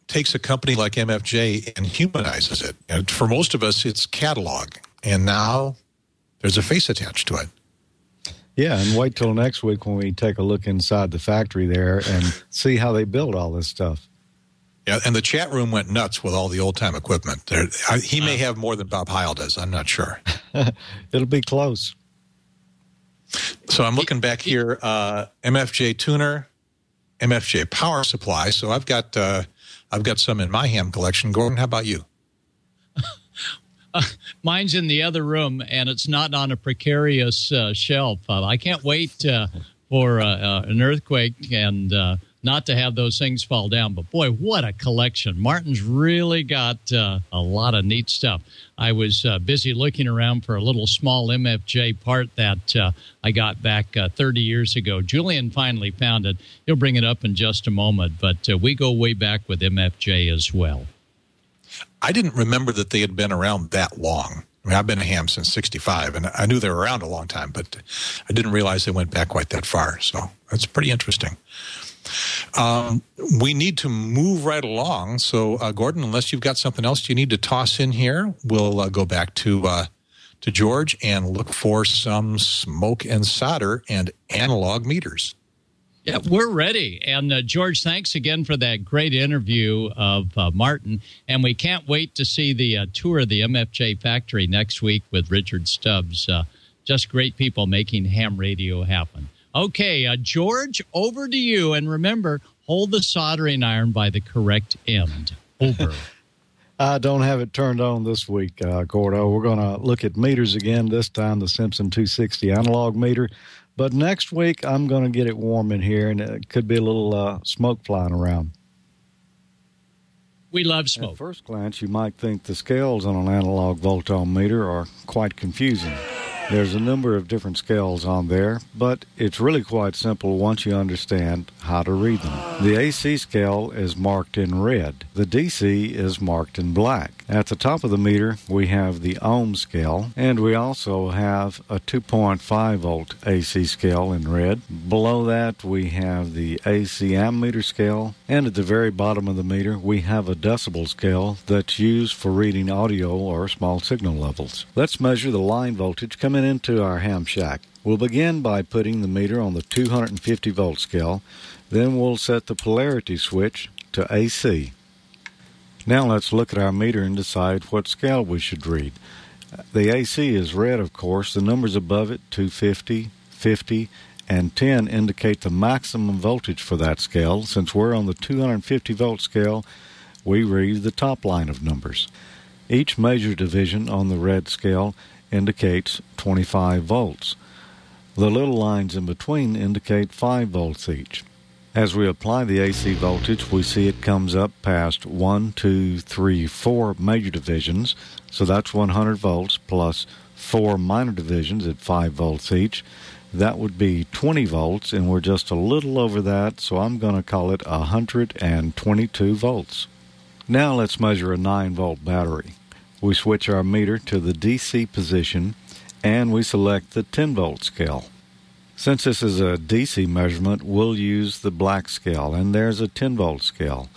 takes a company like M F J and humanizes it. And for most of us, it's catalog. And now there's a face attached to it. Yeah, and wait till next week when we take a look inside the factory there and see how they build all this stuff. Yeah, and the chat room went nuts with all the old-time equipment. There, I, he may have more than Bob Heil does. I'm not sure. It'll be close. So I'm looking back here, uh, M F J tuner, M F J power supply. So I've got uh, I've got some in my ham collection. Gordon, how about you? Uh, mine's in the other room, and it's not on a precarious uh, shelf. Uh, I can't wait uh, for uh, uh, an earthquake and uh, not to have those things fall down. But, boy, what a collection. Martin's really got uh, a lot of neat stuff. I was uh, busy looking around for a little small M F J part that uh, I got back uh, thirty years ago. Julian finally found it. He'll bring it up in just a moment. But uh, we go way back with M F J as well. I didn't remember that they had been around that long. I mean, I've been a ham since sixty-five, and I knew they were around a long time, but I didn't realize they went back quite that far. So that's pretty interesting. Um, we need to move right along. So, uh, Gordon, unless you've got something else you need to toss in here, we'll uh, go back to uh, to George and look for some smoke and solder and analog meters. Yeah, we're ready. And, uh, George, thanks again for that great interview of uh, Martin. And we can't wait to see the uh, tour of the M F J factory next week with Richard Stubbs. Uh, just great people making ham radio happen. Okay, uh, George, over to you. And remember, hold the soldering iron by the correct end. Over. I don't have it turned on this week, uh, Gordo. We're going to look at meters again, this time the Simpson two sixty analog meter. But next week, I'm going to get it warm in here, and it could be a little uh, smoke flying around. We love smoke. At first glance, you might think the scales on an analog voltometer are quite confusing. There's a number of different scales on there, but it's really quite simple once you understand how to read them. The A C scale is marked in red. The D C is marked in black. At the top of the meter, we have the ohm scale, and we also have a two point five volt A C scale in red. Below that, we have the A C ammeter scale, and at the very bottom of the meter, we have a decibel scale that's used for reading audio or small signal levels. Let's measure the line voltage coming into our ham shack. We'll begin by putting the meter on the two hundred fifty volt scale. Then we'll set the polarity switch to A C. Now let's look at our meter and decide what scale we should read. The A C is red, of course. The numbers above it, two fifty, fifty, and ten, indicate the maximum voltage for that scale. Since we're on the two hundred fifty volt scale, we read the top line of numbers. Each major division on the red scale indicates twenty-five volts. The little lines in between indicate five volts each. As we apply the A C voltage, we see it comes up past one, two, three, four major divisions, so that's one hundred volts plus four minor divisions at five volts each. That would be twenty volts, and we're just a little over that, so I'm going to call it one hundred twenty-two volts. Now let's measure a nine volt battery. We switch our meter to the D C position, and we select the ten volt scale. Since this is a D C measurement, we'll use the black scale, and there's a ten volt scale.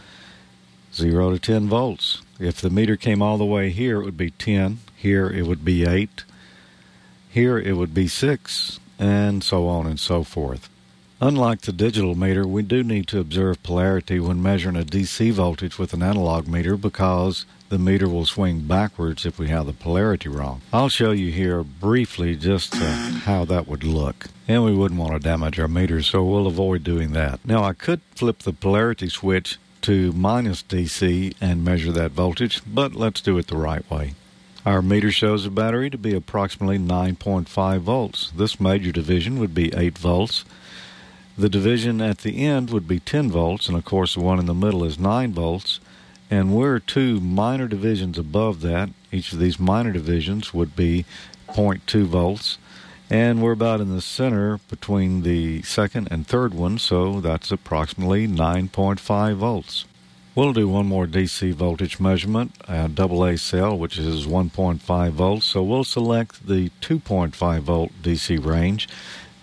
zero to ten volts. If the meter came all the way here, it would be ten. Here it would be eight. Here it would be six, and so on and so forth. Unlike the digital meter, we do need to observe polarity when measuring a D C voltage with an analog meter because the meter will swing backwards if we have the polarity wrong. I'll show you here briefly just uh, how that would look. And we wouldn't want to damage our meter, so we'll avoid doing that. Now, I could flip the polarity switch to minus D C and measure that voltage, but let's do it the right way. Our meter shows the battery to be approximately nine point five volts. This major division would be eight volts. The division at the end would be ten volts, and of course the one in the middle is nine volts. And we're two minor divisions above that. Each of these minor divisions would be zero point two volts. And we're about in the center between the second and third one, so that's approximately nine point five volts. We'll do one more D C voltage measurement, a double A cell, which is one point five volts. So we'll select the two point five volt D C range.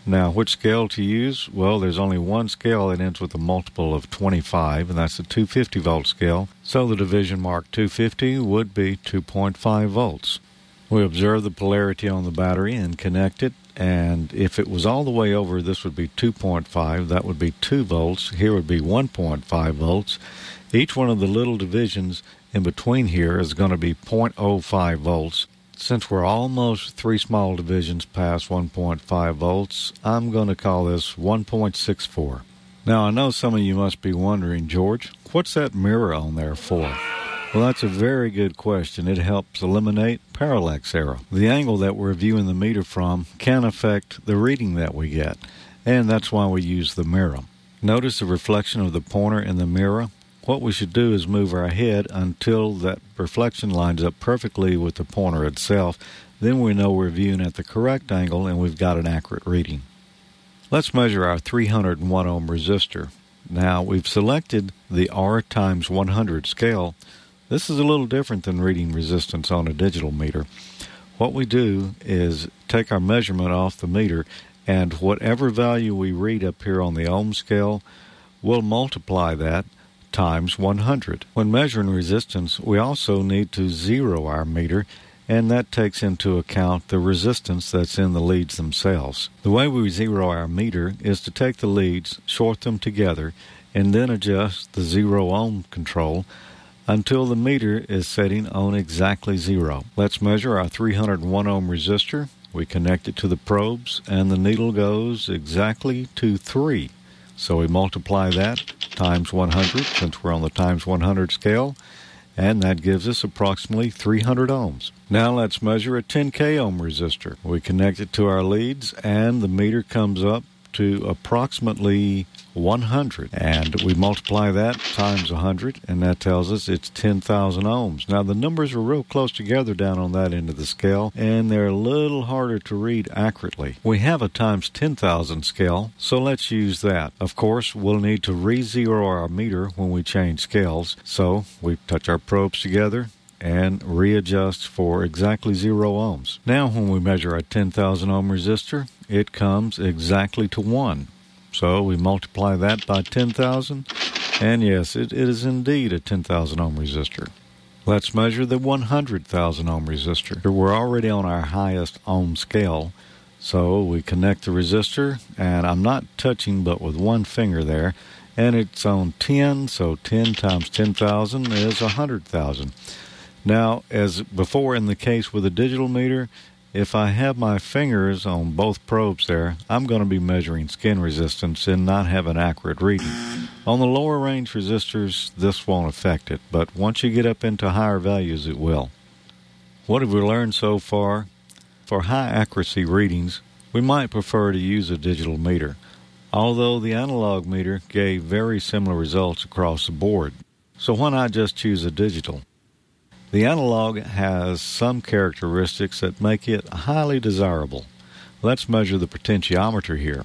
Now, which scale to use? Well, there's only one scale that ends with a multiple of twenty-five, and that's the two hundred fifty volt scale. So the division mark two hundred fifty would be two point five volts. We observe the polarity on the battery and connect it, and if it was all the way over, this would be two point five. That would be two volts. Here would be one point five volts. Each one of the little divisions in between here is going to be zero point zero five volts. Since we're almost three small divisions past one point five volts, I'm going to call this one point six four. Now, I know some of you must be wondering, George, what's that mirror on there for? Well, that's a very good question. It helps eliminate parallax error. The angle that we're viewing the meter from can affect the reading that we get, and that's why we use the mirror. Notice the reflection of the pointer in the mirror. What we should do is move our head until that reflection lines up perfectly with the pointer itself. Then we know we're viewing at the correct angle and we've got an accurate reading. Let's measure our three hundred one ohm resistor. Now, we've selected the R times one hundred scale. This is a little different than reading resistance on a digital meter. What we do is take our measurement off the meter, and whatever value we read up here on the ohm scale, we'll multiply that times one hundred. When measuring resistance, we also need to zero our meter, and that takes into account the resistance that's in the leads themselves. The way we zero our meter is to take the leads, short them together, and then adjust the zero ohm control until the meter is setting on exactly zero. Let's measure our three hundred one ohm resistor. We connect it to the probes, and the needle goes exactly to three. So we multiply that times one hundred, since we're on the times one hundred scale, and that gives us approximately three hundred ohms. Now let's measure a ten K ohm resistor. We connect it to our leads, and the meter comes up to approximately one hundred, and we multiply that times one hundred, and that tells us it's ten thousand ohms. Now the numbers are real close together down on that end of the scale, and they're a little harder to read accurately. We have a times ten thousand scale, so let's use that. Of course, we'll need to re-zero our meter when we change scales, so we touch our probes together and readjust for exactly zero ohms. Now when we measure a ten thousand ohm resistor, it comes exactly to one. So we multiply that by ten thousand, and yes, it, it is indeed a ten thousand ohm resistor. Let's measure the one hundred thousand ohm resistor. We're already on our highest ohm scale, so we connect the resistor, and I'm not touching but with one finger there, and it's on ten, so ten times ten thousand is one hundred thousand. Now, as before in the case with a digital meter, if I have my fingers on both probes there, I'm going to be measuring skin resistance and not have an accurate reading. On the lower range resistors, this won't affect it, but once you get up into higher values, it will. What have we learned so far? For high accuracy readings, we might prefer to use a digital meter, although the analog meter gave very similar results across the board. So why not just choose a digital? The analog has some characteristics that make it highly desirable. Let's measure the potentiometer here.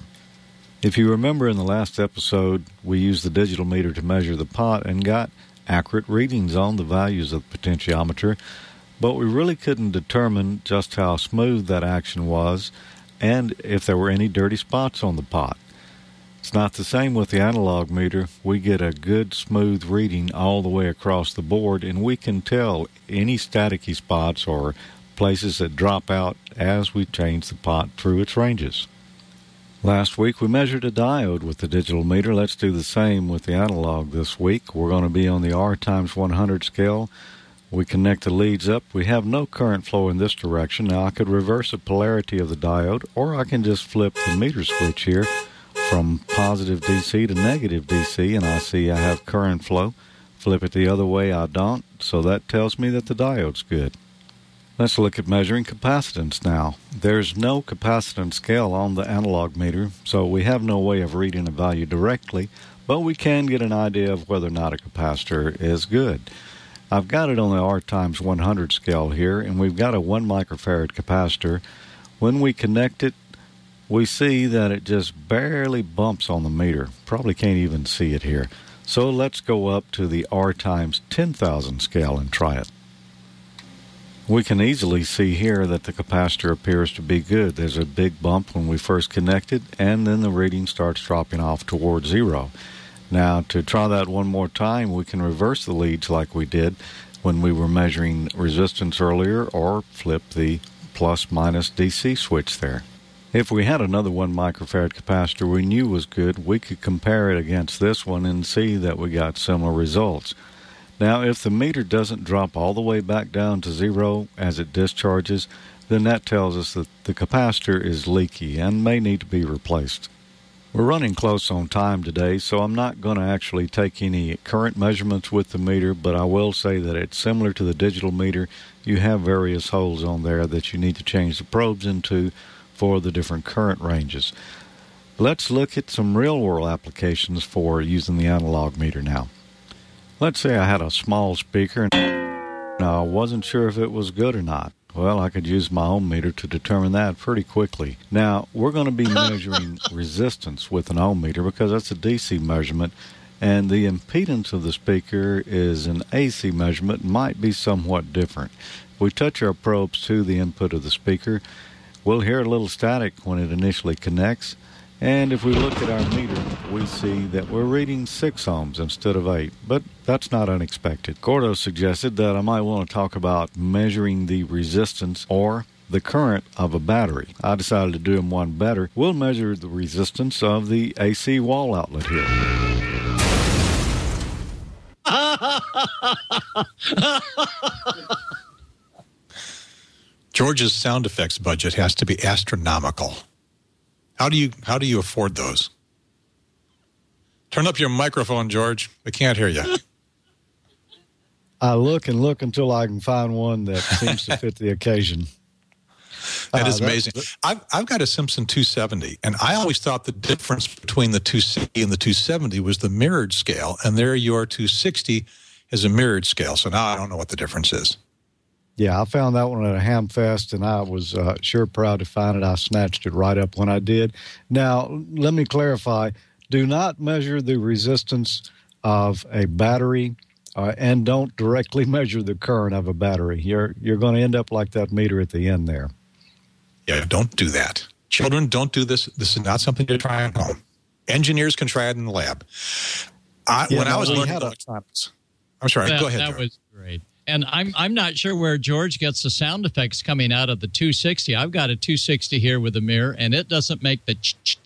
If you remember in the last episode, we used the digital meter to measure the pot and got accurate readings on the values of the potentiometer, but we really couldn't determine just how smooth that action was and if there were any dirty spots on the pot. It's not the same with the analog meter. We get a good smooth reading all the way across the board, and we can tell any staticky spots or places that drop out as we change the pot through its ranges. Last week we measured a diode with the digital meter. Let's do the same with the analog this week. We're going to be on the R times one hundred scale. We connect the leads up. We have no current flow in this direction. Now I could reverse the polarity of the diode, or I can just flip the meter switch here from positive D C to negative D C, and I see I have current flow. Flip it the other way, I don't, so that tells me that the diode's good. Let's look at measuring capacitance now. There's no capacitance scale on the analog meter, so we have no way of reading a value directly, but we can get an idea of whether or not a capacitor is good. I've got it on the R times one hundred scale here, and we've got a one microfarad capacitor. When we connect it, we see that it just barely bumps on the meter. Probably can't even see it here. So let's go up to the R times ten thousand scale and try it. We can easily see here that the capacitor appears to be good. There's a big bump when we first connected, and then the reading starts dropping off towards zero. Now, to try that one more time, we can reverse the leads like we did when we were measuring resistance earlier, or flip the plus-minus D C switch there. If we had another one microfarad capacitor we knew was good, we could compare it against this one and see that we got similar results. Now, if the meter doesn't drop all the way back down to zero as it discharges, then that tells us that the capacitor is leaky and may need to be replaced. We're running close on time today, so I'm not going to actually take any current measurements with the meter, but I will say that it's similar to the digital meter. You have various holes on there that you need to change the probes into for the different current ranges. Let's look at some real-world applications for using the analog meter now. Let's say I had a small speaker and I wasn't sure if it was good or not. Well, I could use my ohm meter to determine that pretty quickly. Now, we're going to be measuring resistance with an ohm meter because that's a D C measurement, and the impedance of the speaker is an A C measurement, might be somewhat different. If we touch our probes to the input of the speaker, we'll hear a little static when it initially connects. And if we look at our meter, we see that we're reading six ohms instead of eight, but that's not unexpected. Gordo suggested that I might want to talk about measuring the resistance or the current of a battery. I decided to do them one better. We'll measure the resistance of the A C wall outlet here. George's sound effects budget has to be astronomical. How do you how do you afford those? Turn up your microphone, George. We can't hear you. I look and look until I can find one that seems to fit the occasion. That uh, is amazing. I've, I've got a Simpson two seventy, and I always thought the difference between the two sixty and the two seventy was the mirrored scale, and there your two sixty is a mirrored scale. So now I don't know what the difference is. Yeah, I found that one at a Hamfest, and I was uh, sure proud to find it. I snatched it right up when I did. Now, let me clarify. Do not measure the resistance of a battery, uh, and don't directly measure the current of a battery. You're you're going to end up like that meter at the end there. Yeah, don't do that. Children, don't do this. This is not something to try at home. Engineers can try it in the lab. I, Yeah, when no, I was we learning had a- electronics, I'm sorry. That, go ahead. that George. was great. And I'm I'm not sure where George gets the sound effects coming out of the two sixty. I've got a two sixty here with a mirror, and it doesn't make the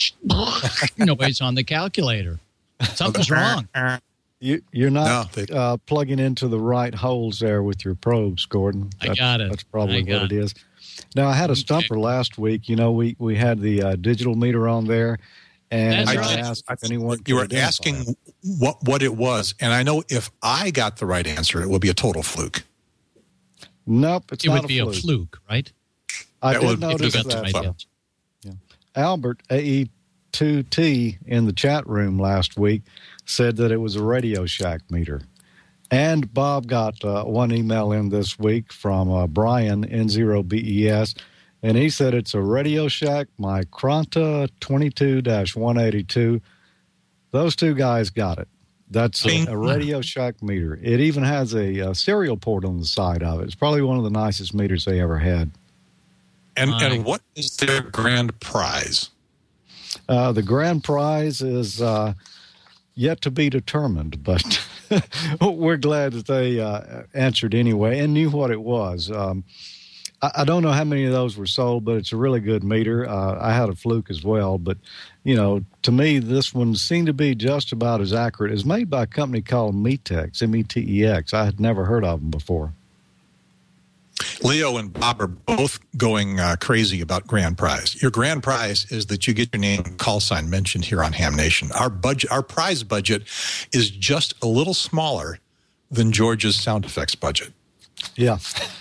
noise on the calculator. Something's wrong. You, you're not No, they- uh, plugging into the right holes there with your probes, Gordon. I That's, got it. That's probably I what got it is. Now, I had a Okay. stumper last week. You know, we, we had the uh, digital meter on there, and That's I right. asked if anyone You were could identify asking it. what what it was, and I know if I got the right answer, it would be a total fluke. Nope, it's It not would be a a fluke. fluke, right? I That did would- if you notice got the that right clever. answer. Albert, A E two T, in the chat room last week said that it was a Radio Shack meter. And Bob got uh, one email in this week from uh, Brian, N zero B E S, and he said it's a Radio Shack Micronta twenty-two dash one eighty-two. Those two guys got it. That's a, Bing. a Radio Shack meter. It even has a, a serial port on the side of it. It's probably one of the nicest meters they ever had. And My- and what is their grand prize? Uh, the grand prize is uh, yet to be determined, but we're glad that they uh, answered anyway and knew what it was. Um, I, I don't know how many of those were sold, but it's a really good meter. Uh, I had a Fluke as well, but, you know, to me, this one seemed to be just about as accurate. It's made by a company called Metex, M E T E X. I had never heard of them before. Leo and Bob are both going uh, crazy about grand prize. Your grand prize is that you get your name and call sign mentioned here on Ham Nation. Our budget, our prize budget, is just a little smaller than George's sound effects budget. Yeah.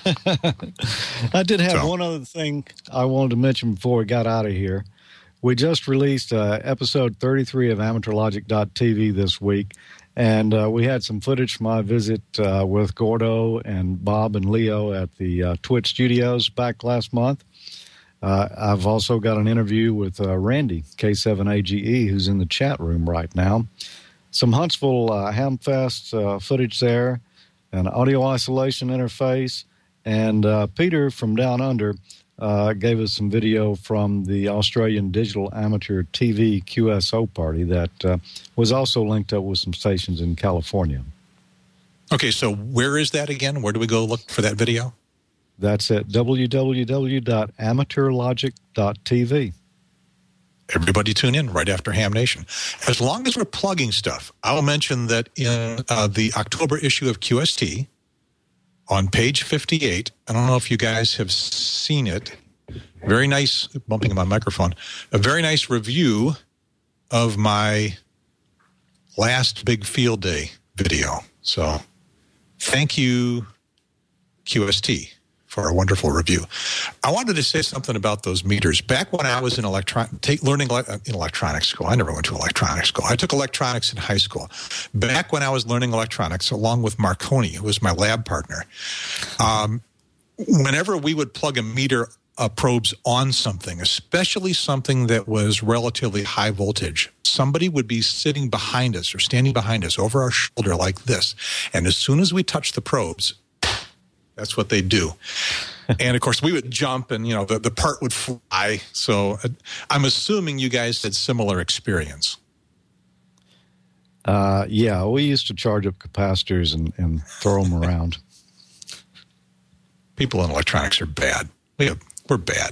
I did have So- one other thing I wanted to mention before we got out of here. We just released uh, episode thirty-three of amateur logic dot t v this week, and uh, we had some footage from my visit uh, with Gordo and Bob and Leo at the uh, Twitch studios back last month. Uh, I've also got an interview with uh, Randy, K seven A G E, who's in the chat room right now. Some Huntsville uh, Hamfest uh, footage there, an audio isolation interface, And uh, Peter from Down Under uh, gave us some video from the Australian Digital Amateur T V Q S O party that uh, was also linked up with some stations in California. Okay, so where is that again? Where do we go look for that video? That's at w w w dot amateur logic dot t v. Everybody tune in right after Ham Nation. As long as we're plugging stuff, I'll mention that in uh, the October issue of Q S T, on page fifty-eight, I don't know if you guys have seen it, very nice, bumping my microphone, a very nice review of my last big field day video. So thank you, Q S T, for a wonderful review. I wanted to say something about those meters. Back when I was in electron, take, learning ele- in electronics school, I never went to electronics school. I took electronics in high school. Back when I was learning electronics, along with Marconi, who was my lab partner, um, whenever we would plug a meter uh, probes on something, especially something that was relatively high voltage, somebody would be sitting behind us or standing behind us over our shoulder like this. And as soon as we touched the probes, that's what they do. And, of course, we would jump and, you know, the, the part would fly. So uh, I'm assuming you guys had similar experience. Uh, yeah, we used to charge up capacitors and, and throw them around. People in electronics are bad. We have, we're bad.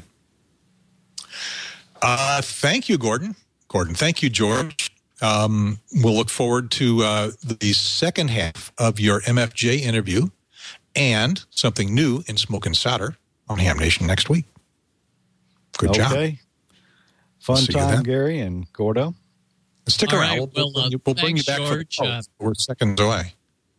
Uh, thank you, Gordon. Gordon, thank you, George. Um, we'll look forward to uh, the second half of your M F J interview and something new in Smoke and Solder on Ham Nation next week. Good okay. job. Okay. Fun See you time, then. Gary and Gordo. Stick All around. right, We'll, well, we'll, uh, we'll bring you thanks, back George. for the Uh, We're seconds away.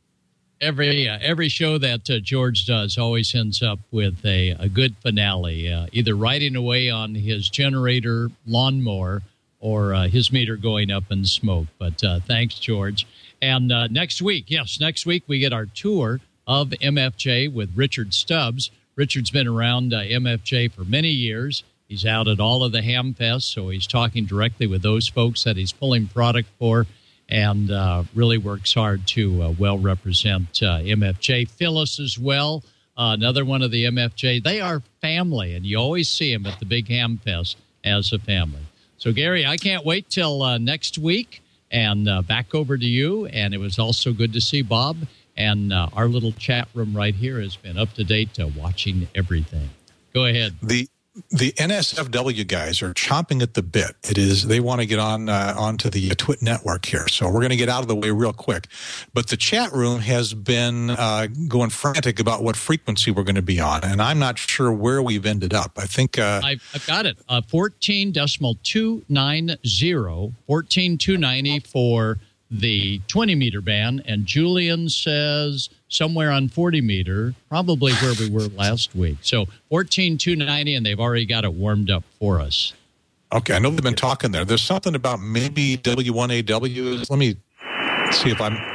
Every uh, every show that uh, George does always ends up with a, a good finale, uh, either riding away on his generator lawnmower or uh, his meter going up in smoke. But uh, thanks, George. And uh, next week, yes, next week we get our tour of M F J with Richard Stubbs. Richard's been around uh, M F J for many years. He's out at all of the Ham Fests, so he's talking directly with those folks that he's pulling product for, and uh, really works hard to uh, well represent uh, M F J. Phyllis as well, uh, another one of the M F J. They are family, and you always see them at the big Ham Fest as a family. So, Gary, I can't wait till uh, next week, and uh, back over to you. And it was also good to see Bob, and uh, our little chat room right here has been up to date, uh, watching everything. Go ahead. The The N S F W guys are chomping at the bit. It is they want to get on uh, onto the uh, Twit network here, so we're going to get out of the way real quick. But the chat room has been uh, going frantic about what frequency we're going to be on, and I'm not sure where we've ended up. I think uh, I've, I've got it. Uh, fourteen decimal two nine zero, fourteen two ninety for the twenty meter band, and Julian says somewhere on forty meter, probably where we were last week. So fourteen two ninety, and they've already got it warmed up for us. Okay, I know they've been talking there. There's something about maybe W one A W. Let me see if I'm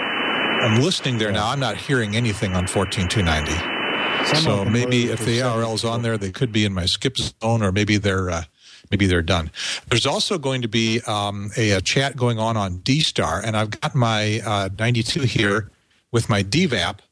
I'm listening there now. I'm not hearing anything on fourteen two ninety. So maybe if the A R L is on there, they could be in my skip zone, or maybe they're uh, maybe they're done. There's also going to be um, a, a chat going on on D-Star, and I've got my uh, ninety-two here with my D V A P,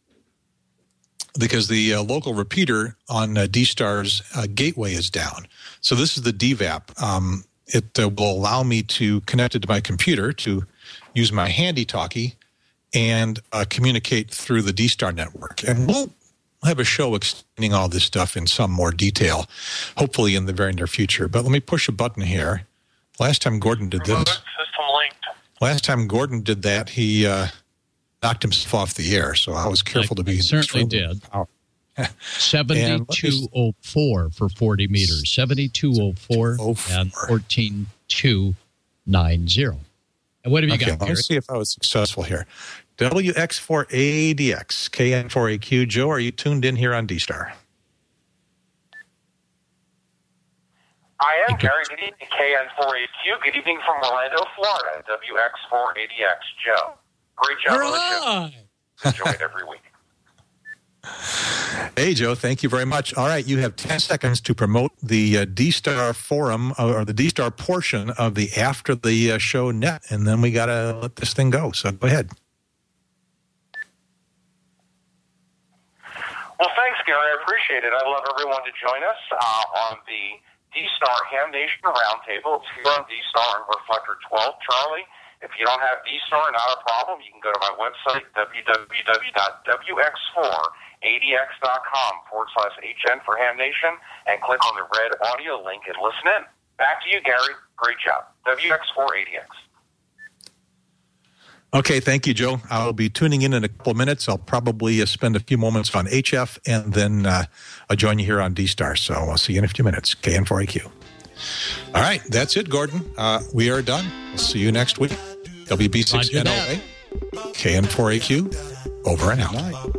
because the uh, local repeater on uh, D-Star's uh, gateway is down. So this is the D V A P. Um, it uh, will allow me to connect it to my computer to use my handy talkie and uh, communicate through the D-Star network. And we'll have a show explaining all this stuff in some more detail, hopefully in the very near future. But let me push a button here. Last time Gordon did this, System linked. last time Gordon did that, he uh, knocked himself off the air. So I was careful I, to be. I certainly did. seventy-two oh four for forty meters. seventy-two oh four and fourteen two ninety. And what have you okay, got, Gary? Let's see if I was successful here. W X four A D X, K N four A Q. Joe, are you tuned in here on D-Star? I am, Gary. Good evening, K N four A Q. Good evening from Orlando, Florida. W X four A D X, Joe. Great job on the show. Enjoy it every week. Hey, Joe, thank you very much. All right, you have ten seconds to promote the uh, D-Star forum, or the D-Star portion of the After the uh, Show net, and then we got to let this thing go. So go ahead. Well, thank thanks, Gary. I appreciate it. I'd love everyone to join us uh, on the D-Star Ham Nation Roundtable. It's here on D-Star and Reflector twelve. Charlie, if you don't have D-Star, not a problem. You can go to my website, www.wx4adx.com forward slash HN for Ham Nation, and click on the red audio link and listen in. Back to you, Gary. Great job. W X four A D X. Okay, thank you, Joe. I'll be tuning in in a couple of minutes. I'll probably uh, spend a few moments on H F, and then uh, I'll join you here on D-Star. So I'll see you in a few minutes. K N four A Q. All right, that's it, Gordon. Uh, we are done. We'll see you next week. W B six N O A, K N four A Q, over and out.